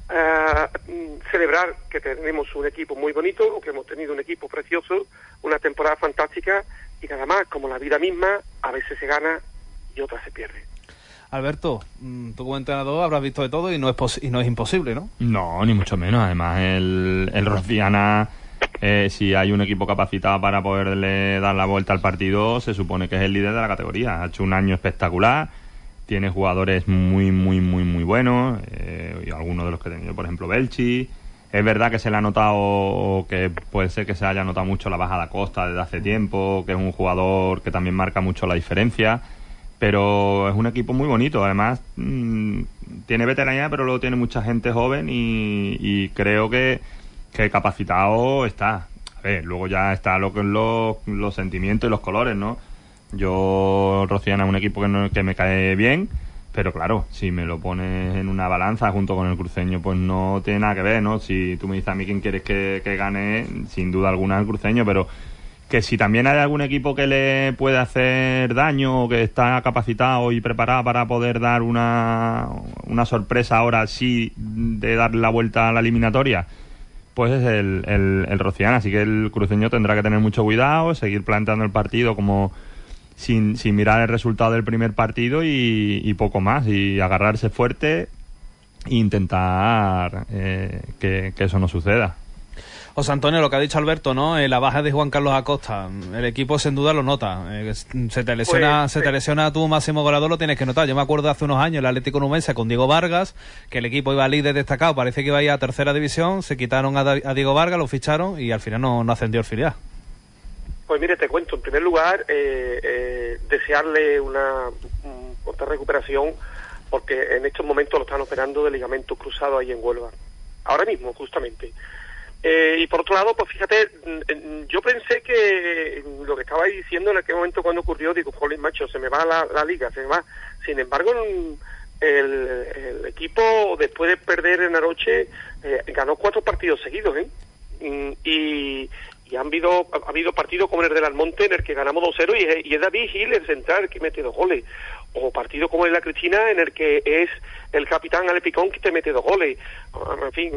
Uh, celebrar que tenemos un equipo muy bonito, que hemos tenido un equipo precioso, una temporada fantástica y nada más, como la vida misma, a veces se gana y otras se pierde.
Alberto, tú como entrenador habrás visto de todo y no es pos- y no es imposible, ¿no?
No, ni mucho menos. Además, el, el Rociana, eh, si hay un equipo capacitado para poderle dar la vuelta al partido, se supone que es el líder de la categoría. Ha hecho un año espectacular, tiene jugadores muy, muy, muy, muy buenos, eh, y algunos de los que he tenido, por ejemplo, Belchi. Es verdad que se le ha notado, que puede ser que se haya notado mucho la baja de Acosta desde hace tiempo, que es un jugador que también marca mucho la diferencia, pero es un equipo muy bonito. Además, mmm, tiene veteranía, pero luego tiene mucha gente joven y, y creo que, que capacitado está. A ver, luego ya está lo que es los, los sentimientos y los colores, ¿no? Yo, Rociana es un equipo que, no, que me cae bien, pero claro, si me lo pones en una balanza junto con el Cruceño, pues no tiene nada que ver, ¿no? Si tú me dices a mí quién quieres que, que gane, sin duda alguna el Cruceño, pero que si también hay algún equipo que le puede hacer daño o que está capacitado y preparado para poder dar una, una sorpresa ahora sí de darle la vuelta a la eliminatoria, pues es el, el, el Rociana. Así que el Cruceño tendrá que tener mucho cuidado, seguir planteando el partido como sin, sin mirar el resultado del primer partido y, y poco más, y agarrarse fuerte e intentar eh, que, que eso no suceda.
José Antonio, lo que ha dicho Alberto, ¿no? Eh, la baja de Juan Carlos Acosta, el equipo sin duda lo nota. Eh, se te lesiona, pues, se te lesiona tu máximo goleador, lo tienes que notar. Yo me acuerdo hace unos años el Atlético Numense con Diego Vargas, que el equipo iba líder destacado, parece que iba a ir a tercera división, se quitaron a, a Diego Vargas, lo ficharon y al final no, no ascendió el filial.
Pues mire, te cuento, en primer lugar, eh, eh, desearle una um, corta recuperación, porque en estos momentos lo están operando de ligamento cruzado ahí en Huelva. Ahora mismo, justamente. Eh, y por otro lado, pues fíjate, yo pensé que lo que estabais diciendo en aquel momento cuando ocurrió, digo, jolín, macho, se me va la, la liga, se me va. Sin embargo, el, el equipo, después de perder en Aroche, eh, ganó cuatro partidos seguidos, ¿eh? Y, y han habido, ha habido partidos como el del Almonte, en el que ganamos dos cero, y, y es David Gil, el central, el que mete dos goles. O partido como el de la Cristina, en el que es el capitán Alepicón que te mete dos goles. En fin...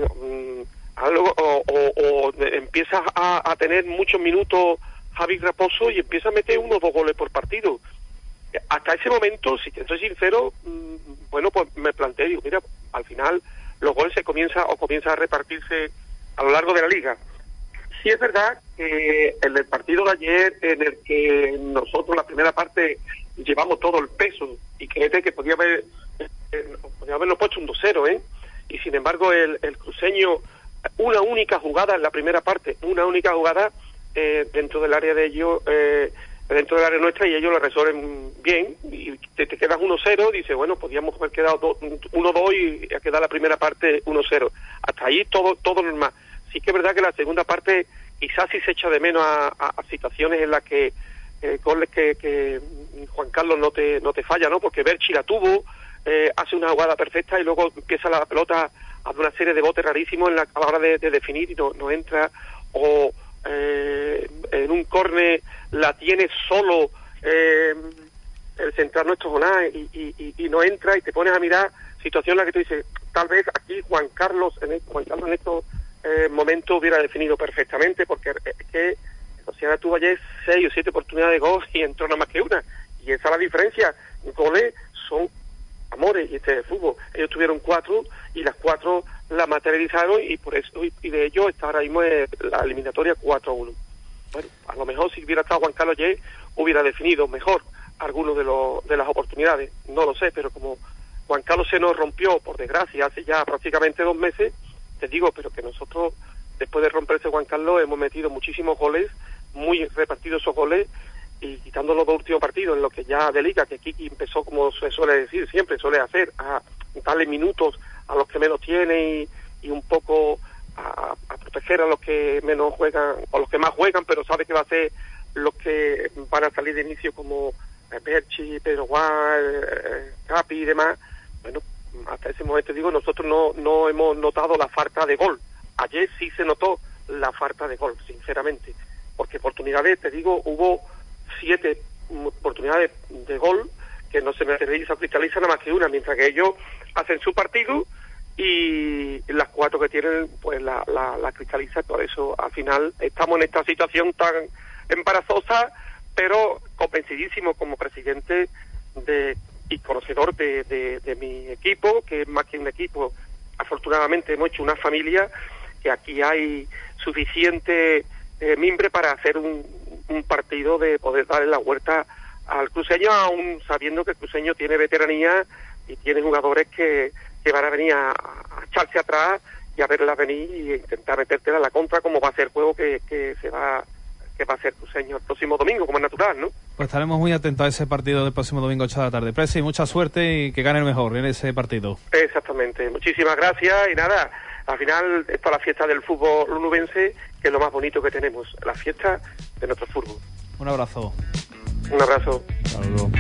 Algo, o, o, o empiezas a, a tener muchos minutos Javi Raposo y empieza a meter uno o dos goles por partido. Hasta ese momento, si te soy sincero, mmm, bueno, pues me planteé, digo, mira, al final los goles se comienza o comienza a repartirse a lo largo de la liga. Sí es verdad que en el partido de ayer, en el que nosotros la primera parte llevamos todo el peso, y créete que podía haber eh, podía habernos puesto un dos cero, ¿eh? Y sin embargo el, el cruceño, una única jugada en la primera parte, una única jugada eh, dentro del área de ellos, eh, dentro del área nuestra, y ellos lo resuelven bien, y te, te quedas uno cero, dices, bueno, podíamos haber quedado uno dos y a quedar la primera parte uno cero. Hasta ahí todo todo normal. Sí que es verdad que la segunda parte quizás sí se echa de menos a, a, a situaciones en las que eh, goles que, que Juan Carlos no te no te falla, ¿no? Porque Berchi la tuvo, eh, hace una jugada perfecta y luego empieza la pelota a una serie de botes rarísimos en la, a la hora de, de definir y no, no entra, o eh, en un córner la tiene solo eh, el central nuestro Jonás y, y, y no entra, y te pones a mirar situación en la que tú dices, tal vez aquí Juan Carlos en, el, Juan Carlos en estos eh, momentos hubiera definido perfectamente, porque es que o sea, tuvo ayer seis o siete oportunidades de gol y entró nada más que una, y esa es la diferencia. Goles son amores, y este de fútbol. Ellos tuvieron cuatro y las cuatro la materializaron, y por eso y de ellos está ahora mismo la eliminatoria cuatro a uno. Bueno, a lo mejor si hubiera estado Juan Carlos ayer hubiera definido mejor algunos de los de las oportunidades, no lo sé, pero como Juan Carlos se nos rompió, por desgracia, hace ya prácticamente dos meses, te digo, pero que nosotros después de romperse Juan Carlos hemos metido muchísimos goles, muy repartidos esos goles, y quitando los dos últimos partidos en los que ya de liga, que Kiki empezó, como se suele decir siempre, suele hacer, a darle minutos a los que menos tiene y, y un poco a, a proteger a los que menos juegan, o los que más juegan, pero sabe que va a ser los que van a salir de inicio, como Perchi, Pedro Guar, eh, Capi y demás. Bueno, hasta ese momento digo, nosotros no, no hemos notado la falta de gol. Ayer sí se notó la falta de gol, sinceramente, porque oportunidades, te digo, hubo siete oportunidades de gol que no se materializa o cristaliza nada más que una, mientras que ellos hacen su partido y las cuatro que tienen pues la, la, la cristaliza. Por eso al final estamos en esta situación tan embarazosa, pero convencidísimo como presidente de y conocedor de, de, de mi equipo, que es más que un equipo, afortunadamente hemos hecho una familia, que aquí hay suficiente eh, mimbre para hacer un, un partido de poder darle la vuelta al cruceño, aún sabiendo que el cruceño tiene veteranía y tiene jugadores que, que van a venir a, a echarse atrás y a verla venir y intentar metértela a la contra, como va a ser el juego que, que se va que va a ser cruceño el próximo domingo, como es natural, ¿no?
Pues estaremos muy atentos a ese partido del próximo domingo ocho de la tarde. Presi, mucha suerte y que gane el mejor en ese partido.
Exactamente, muchísimas gracias y nada, al final esto es la fiesta del fútbol lunubense, que es lo más bonito que tenemos, la fiesta de nuestro fútbol.
Un abrazo.
Un abrazo.
Saludos.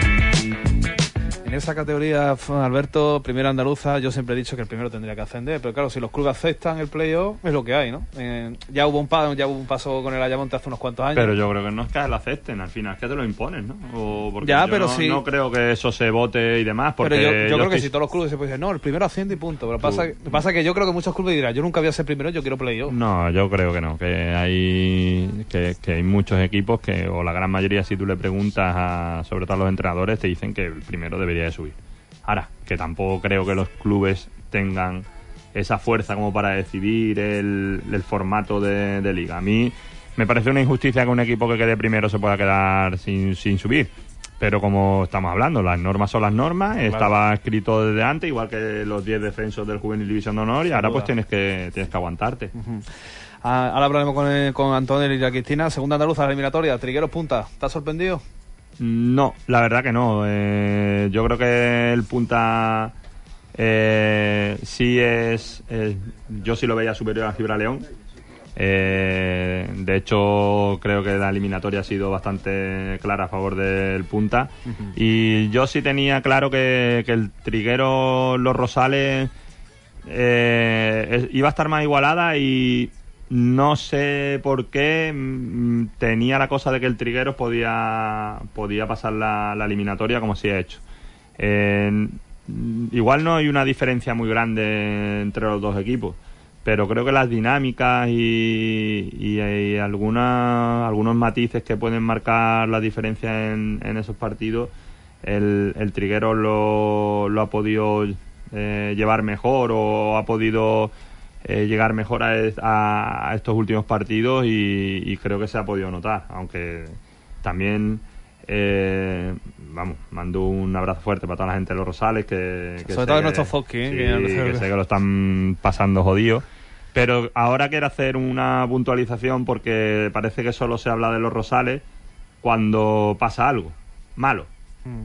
En esa categoría, Alberto, primera andaluza, yo siempre he dicho que el primero tendría que ascender, pero claro, si los clubes aceptan el playoff, es lo que hay, ¿no? Eh, ya hubo un paso, ya hubo un paso con el Ayamonte hace unos cuantos años.
Pero yo creo que no es que lo acepten, al final es que te lo imponen, ¿no? O porque
ya,
yo
pero
no,
sí.
no creo que eso se vote y demás, porque
pero yo, yo, yo creo
estoy...
que si todos los clubes se pueden decir, no, el primero asciende y punto. Pero pasa, pasa que yo creo que muchos clubes dirán, yo nunca voy a ser primero, yo quiero playoff.
No, yo creo que no, que hay que, que hay muchos equipos que, o la gran mayoría, si tú le preguntas a, sobre todo a los entrenadores, te dicen que el primero debería de subir. Ahora, que tampoco creo que los clubes tengan esa fuerza como para decidir el, el formato de, de liga. A mí me parece una injusticia que un equipo que quede primero se pueda quedar sin, sin subir. Pero como estamos hablando, las normas son las normas, claro. Estaba escrito desde antes, igual que los diez descensos del Juvenil División de Honor, y ahora pues tienes que tienes que aguantarte.
Uh-huh. Ah, ahora hablaremos con, el, con Antonio y la Cristina. Segunda andaluza, la eliminatoria, Trigueros Punta. ¿Estás sorprendido?
No, la verdad que no. Eh, yo creo que el Punta eh, sí es, es... Yo sí lo veía superior a Gibraleón. Eh, de hecho, creo que la eliminatoria ha sido bastante clara a favor del Punta. Uh-huh. Y yo sí tenía claro que, que el Triguero Los Rosales eh, es, iba a estar más igualada y... No sé por qué m- tenía la cosa de que el Trigueros podía podía pasar la, la eliminatoria como sí ha hecho. Eh, igual no hay una diferencia muy grande entre los dos equipos, pero creo que las dinámicas y, y, y alguna, algunos matices que pueden marcar la diferencia en, en esos partidos, el, el Trigueros lo, lo ha podido eh, llevar mejor o ha podido... Eh, llegar mejor a, a, a estos últimos partidos y, y creo que se ha podido notar, aunque también eh, vamos, mando un abrazo fuerte para toda la gente de Los Rosales que, que
sobre todo nuestros Foski, ¿eh?
Sí,
que,
que sé que lo están pasando jodido, pero ahora quiero hacer una puntualización porque parece que solo se habla de Los Rosales cuando pasa algo malo. Mm.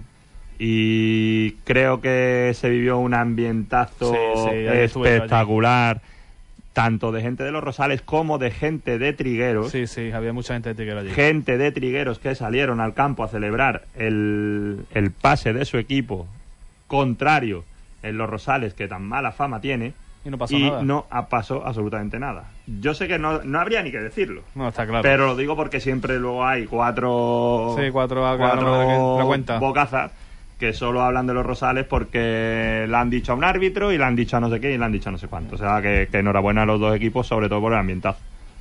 Y creo que se vivió un ambientazo sí, sí, espectacular, tanto de gente de Los Rosales como de gente de Trigueros.
Sí, sí, había mucha gente de Trigueros allí.
Gente de Trigueros que salieron al campo a celebrar el, el pase de su equipo contrario en Los Rosales, que tan mala fama tiene.
Y no pasó
y
nada.
no pasó absolutamente nada. Yo sé que no, no habría ni que decirlo.
No, está claro.
Pero lo digo porque siempre luego hay cuatro,
sí, cuatro,
cuatro
la cuenta.
bocazas que solo hablan de Los Rosales porque le han dicho a un árbitro y le han dicho a no sé qué y le han dicho a no sé cuánto. O sea, que, que enhorabuena a los dos equipos, sobre todo por el ambientazo.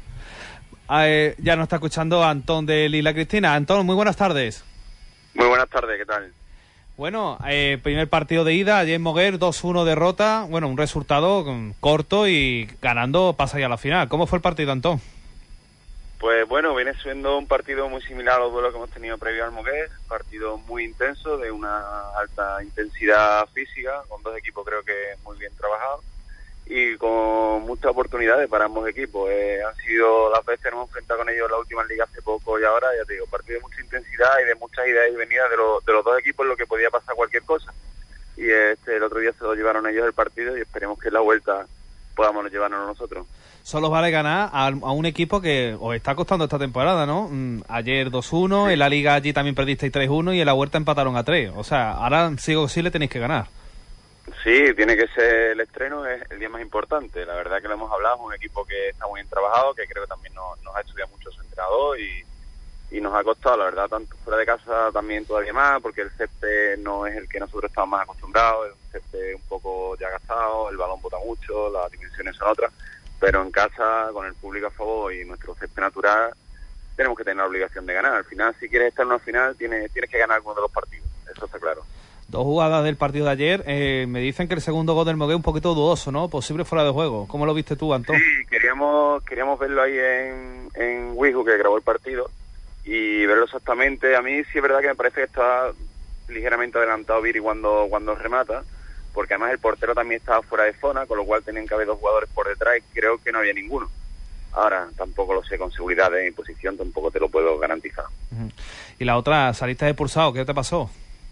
Eh, ya nos está escuchando Antón de Lila Cristina. Antón, muy buenas tardes.
Muy buenas tardes, ¿qué tal?
Bueno, eh, primer partido de ida, ayer en Moguer, dos uno derrota. Bueno, un resultado corto y ganando pasa ya a la final. ¿Cómo fue el partido, Antón?
Pues bueno, viene siendo un partido muy similar a los duelos que hemos tenido previo al Moguer, partido muy intenso, de una alta intensidad física, con dos equipos creo que muy bien trabajados y con muchas oportunidades para ambos equipos. Eh, han sido las veces que nos hemos enfrentado con ellos en la última liga hace poco y ahora, ya te digo, partido de mucha intensidad y de muchas ideas y venidas de, lo, de los dos equipos, en lo que podía pasar cualquier cosa. Y este el otro día se lo llevaron ellos el partido y esperemos que en la vuelta podamos llevarnos nosotros.
Solo vale ganar a, a un equipo que os está costando esta temporada, ¿no? Mm, ayer dos uno, sí. En la liga allí también perdisteis tres uno y en la vuelta empataron a tres. O sea, ahora sí o sí le tenéis que ganar.
Sí, tiene que ser el estreno, es el día más importante. La verdad que lo hemos hablado, es un equipo que está muy bien trabajado, que creo que también nos, nos ha estudiado mucho su entrenador y, y nos ha costado, la verdad, tanto fuera de casa también todavía más, porque el césped no es el que nosotros estamos más acostumbrados, es un césped un poco ya gastado, el balón bota mucho, las dimensiones son otras. Pero en casa, con el público a favor y nuestro césped natural, tenemos que tener la obligación de ganar. Al final, si quieres estar en una final, tienes, tienes que ganar alguno de los partidos. Eso está claro.
Dos jugadas del partido de ayer. Eh, me dicen que el segundo gol del Mogué es un poquito dudoso, ¿no? Posible fuera de juego. ¿Cómo lo viste tú, Antón?
Sí, queríamos, queríamos verlo ahí en, en Wishu, que grabó el partido, y verlo exactamente. A mí sí es verdad que me parece que está ligeramente adelantado Viri cuando, cuando remata, porque además el portero también estaba fuera de zona, con lo cual tenían que haber dos jugadores por detrás y creo que no había ninguno. Ahora tampoco lo sé con seguridad de mi posición, tampoco te lo puedo garantizar.
Uh-huh. Y la otra, saliste expulsado, ¿qué te pasó?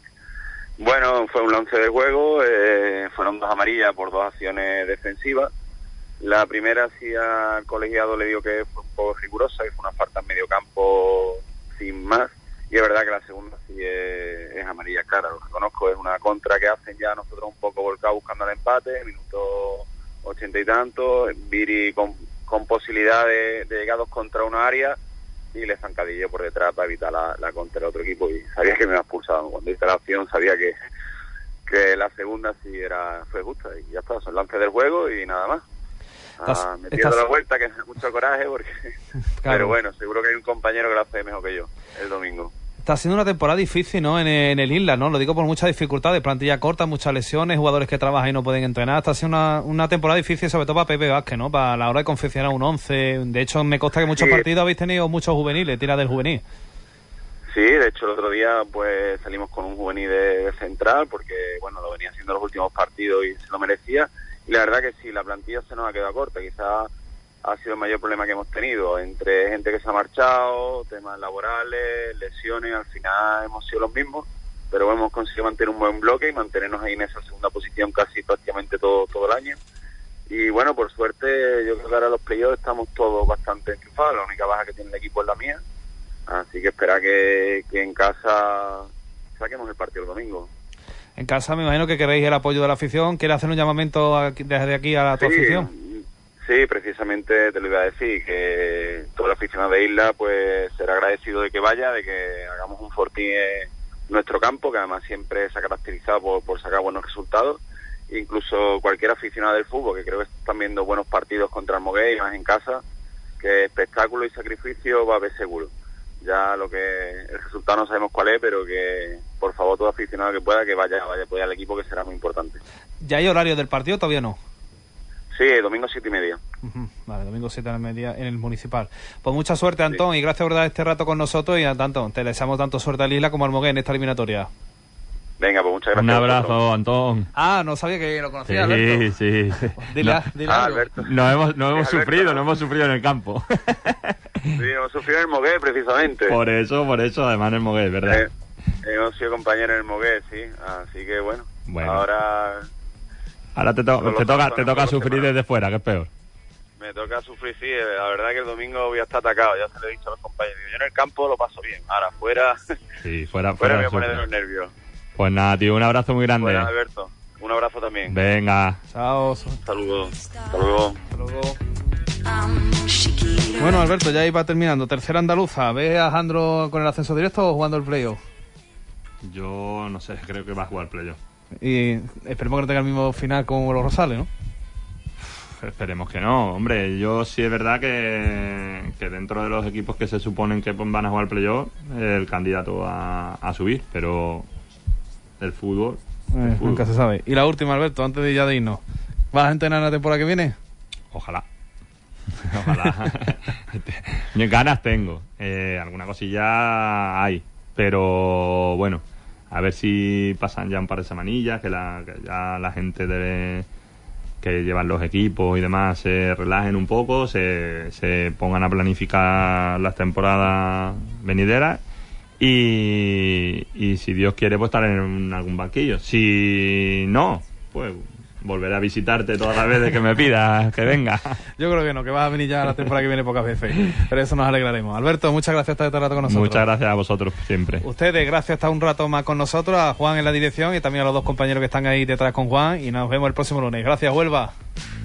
Bueno, fue un lance de juego, eh, fueron dos amarillas por dos acciones defensivas. La primera sí al colegiado le digo que fue un poco rigurosa, que fue una falta en medio campo sin más, y es verdad que la segunda sí es, es amarilla clara, lo reconozco, es una contra que hacen ya nosotros un poco volcados buscando el empate, minuto ochenta y tanto, Viri con, con posibilidad de, de llegar dos contra una área, y le zancadillé por detrás para evitar la, la contra del otro equipo, y sabía que me iba expulsado. Cuando hice la acción sabía que, que la segunda sí era fue justa, y ya está, son lances del juego y nada más.
Estás,
ah, me tiro
estás...
la vuelta, que es mucho coraje, porque claro. Pero bueno, seguro que hay un compañero que lo hace mejor que yo el domingo.
Está siendo una temporada difícil, ¿no? En el, en el Isla, ¿no? Lo digo por muchas dificultades, plantilla corta, muchas lesiones, jugadores que trabajan y no pueden entrenar. Está siendo una, una temporada difícil, sobre todo para Pepe Vázquez, ¿no? Para la hora de confeccionar un once. De hecho, me consta que muchos sí. partidos habéis tenido muchos juveniles, tira del juvenil.
Sí, de hecho el otro día pues salimos con un juvenil de, de central, porque bueno, lo venía haciendo los últimos partidos y se lo merecía. Y la verdad que sí, la plantilla se nos ha quedado corta, quizás ha sido el mayor problema que hemos tenido, entre gente que se ha marchado, temas laborales, lesiones, al final hemos sido los mismos, pero hemos conseguido mantener un buen bloque y mantenernos ahí en esa segunda posición casi prácticamente todo todo el año. Y bueno, por suerte, yo creo que ahora los playoffs estamos todos bastante enchufados, la única baja que tiene el equipo es la mía, así que espera que, que en casa saquemos el partido el domingo.
En casa me imagino que queréis el apoyo de la afición, ¿quieres hacer un llamamiento aquí, desde aquí a la tu
sí,
afición?
Sí, precisamente te lo iba a decir, que todo el aficionado de Isla pues será agradecido de que vaya, de que hagamos un fortín en nuestro campo, que además siempre se ha caracterizado por, por sacar buenos resultados. Incluso cualquier aficionado del fútbol, que creo que están viendo buenos partidos contra el Mogué y más en casa, que espectáculo y sacrificio va a haber seguro. Ya lo que el resultado no sabemos cuál es, pero que por favor todo aficionado que pueda, que vaya, vaya apoyar al equipo, que será muy importante.
¿Ya hay horario del partido? Todavía no.
Sí, domingo siete y media.
Uh-huh. Vale, domingo siete y media en el municipal. Pues mucha suerte, Antón, sí. Y gracias por dar este rato con nosotros. Y Antón, te deseamos tanto suerte al Isla como al Mogué en esta eliminatoria.
Venga, pues muchas gracias.
Un abrazo, Antón.
Ah, no sabía que lo conocía,
sí,
Alberto.
Sí, sí.
Dile,
no.
dile
ah,
algo.
Alberto.
Nos hemos, no hemos
sí,
sufrido,
Alberto.
no hemos sufrido en el campo.
Sí, hemos sufrido en el Mogué, precisamente.
Por eso, por eso, además en el Mogué, ¿verdad?
Eh, hemos sido compañeros en el Mogué, sí. Así que bueno,
bueno.
ahora...
Ahora te, to- te toca, te toca sufrir semanas. Desde fuera, que es peor.
Me toca sufrir, sí. La verdad que el domingo voy a estar atacado, ya se lo he dicho a los compañeros. Yo en el campo lo paso bien, ahora fuera...
Sí, fuera,
fuera,
fuera
me voy a poner de los nervios.
Pues nada, tío, un abrazo muy grande.
Bueno, Alberto, un abrazo también.
Venga.
Chao.
Saludos. Hasta luego.
Hasta luego. Bueno, Alberto, ya iba terminando. Tercera andaluza. ¿Ves a Jandro con el ascenso directo o jugando el playoff?
Yo no sé, creo que va a jugar playoff.
Y esperemos que no tenga el mismo final como los Rosales, ¿no?
Esperemos que no, hombre. Yo sí es verdad que, que dentro de los equipos que se suponen que van a jugar playoff, el candidato a, a subir, pero el fútbol, el
eh,
fútbol.
Nunca se sabe. Y la última, Alberto, antes de ya de irnos. ¿Vas a entrenar la temporada que viene?
Ojalá. Ojalá. Ganas tengo. Eh, alguna cosilla hay. Pero bueno, a ver si pasan ya un par de semanillas, que, la, que ya la gente debe, que llevan los equipos y demás se relajen un poco, se, se pongan a planificar las temporadas venideras y, y si Dios quiere pues estar en algún banquillo. Si no, pues volveré a visitarte todas las veces que me pidas que venga.
Yo creo que no, que vas a venir ya la temporada que viene pocas veces, pero eso nos alegraremos. Alberto, muchas gracias por estar este rato con nosotros.
Muchas gracias a vosotros siempre.
Ustedes, gracias por estar un rato más con nosotros, a Juan en la dirección y también a los dos compañeros que están ahí detrás con Juan, y nos vemos el próximo lunes. Gracias, Huelva.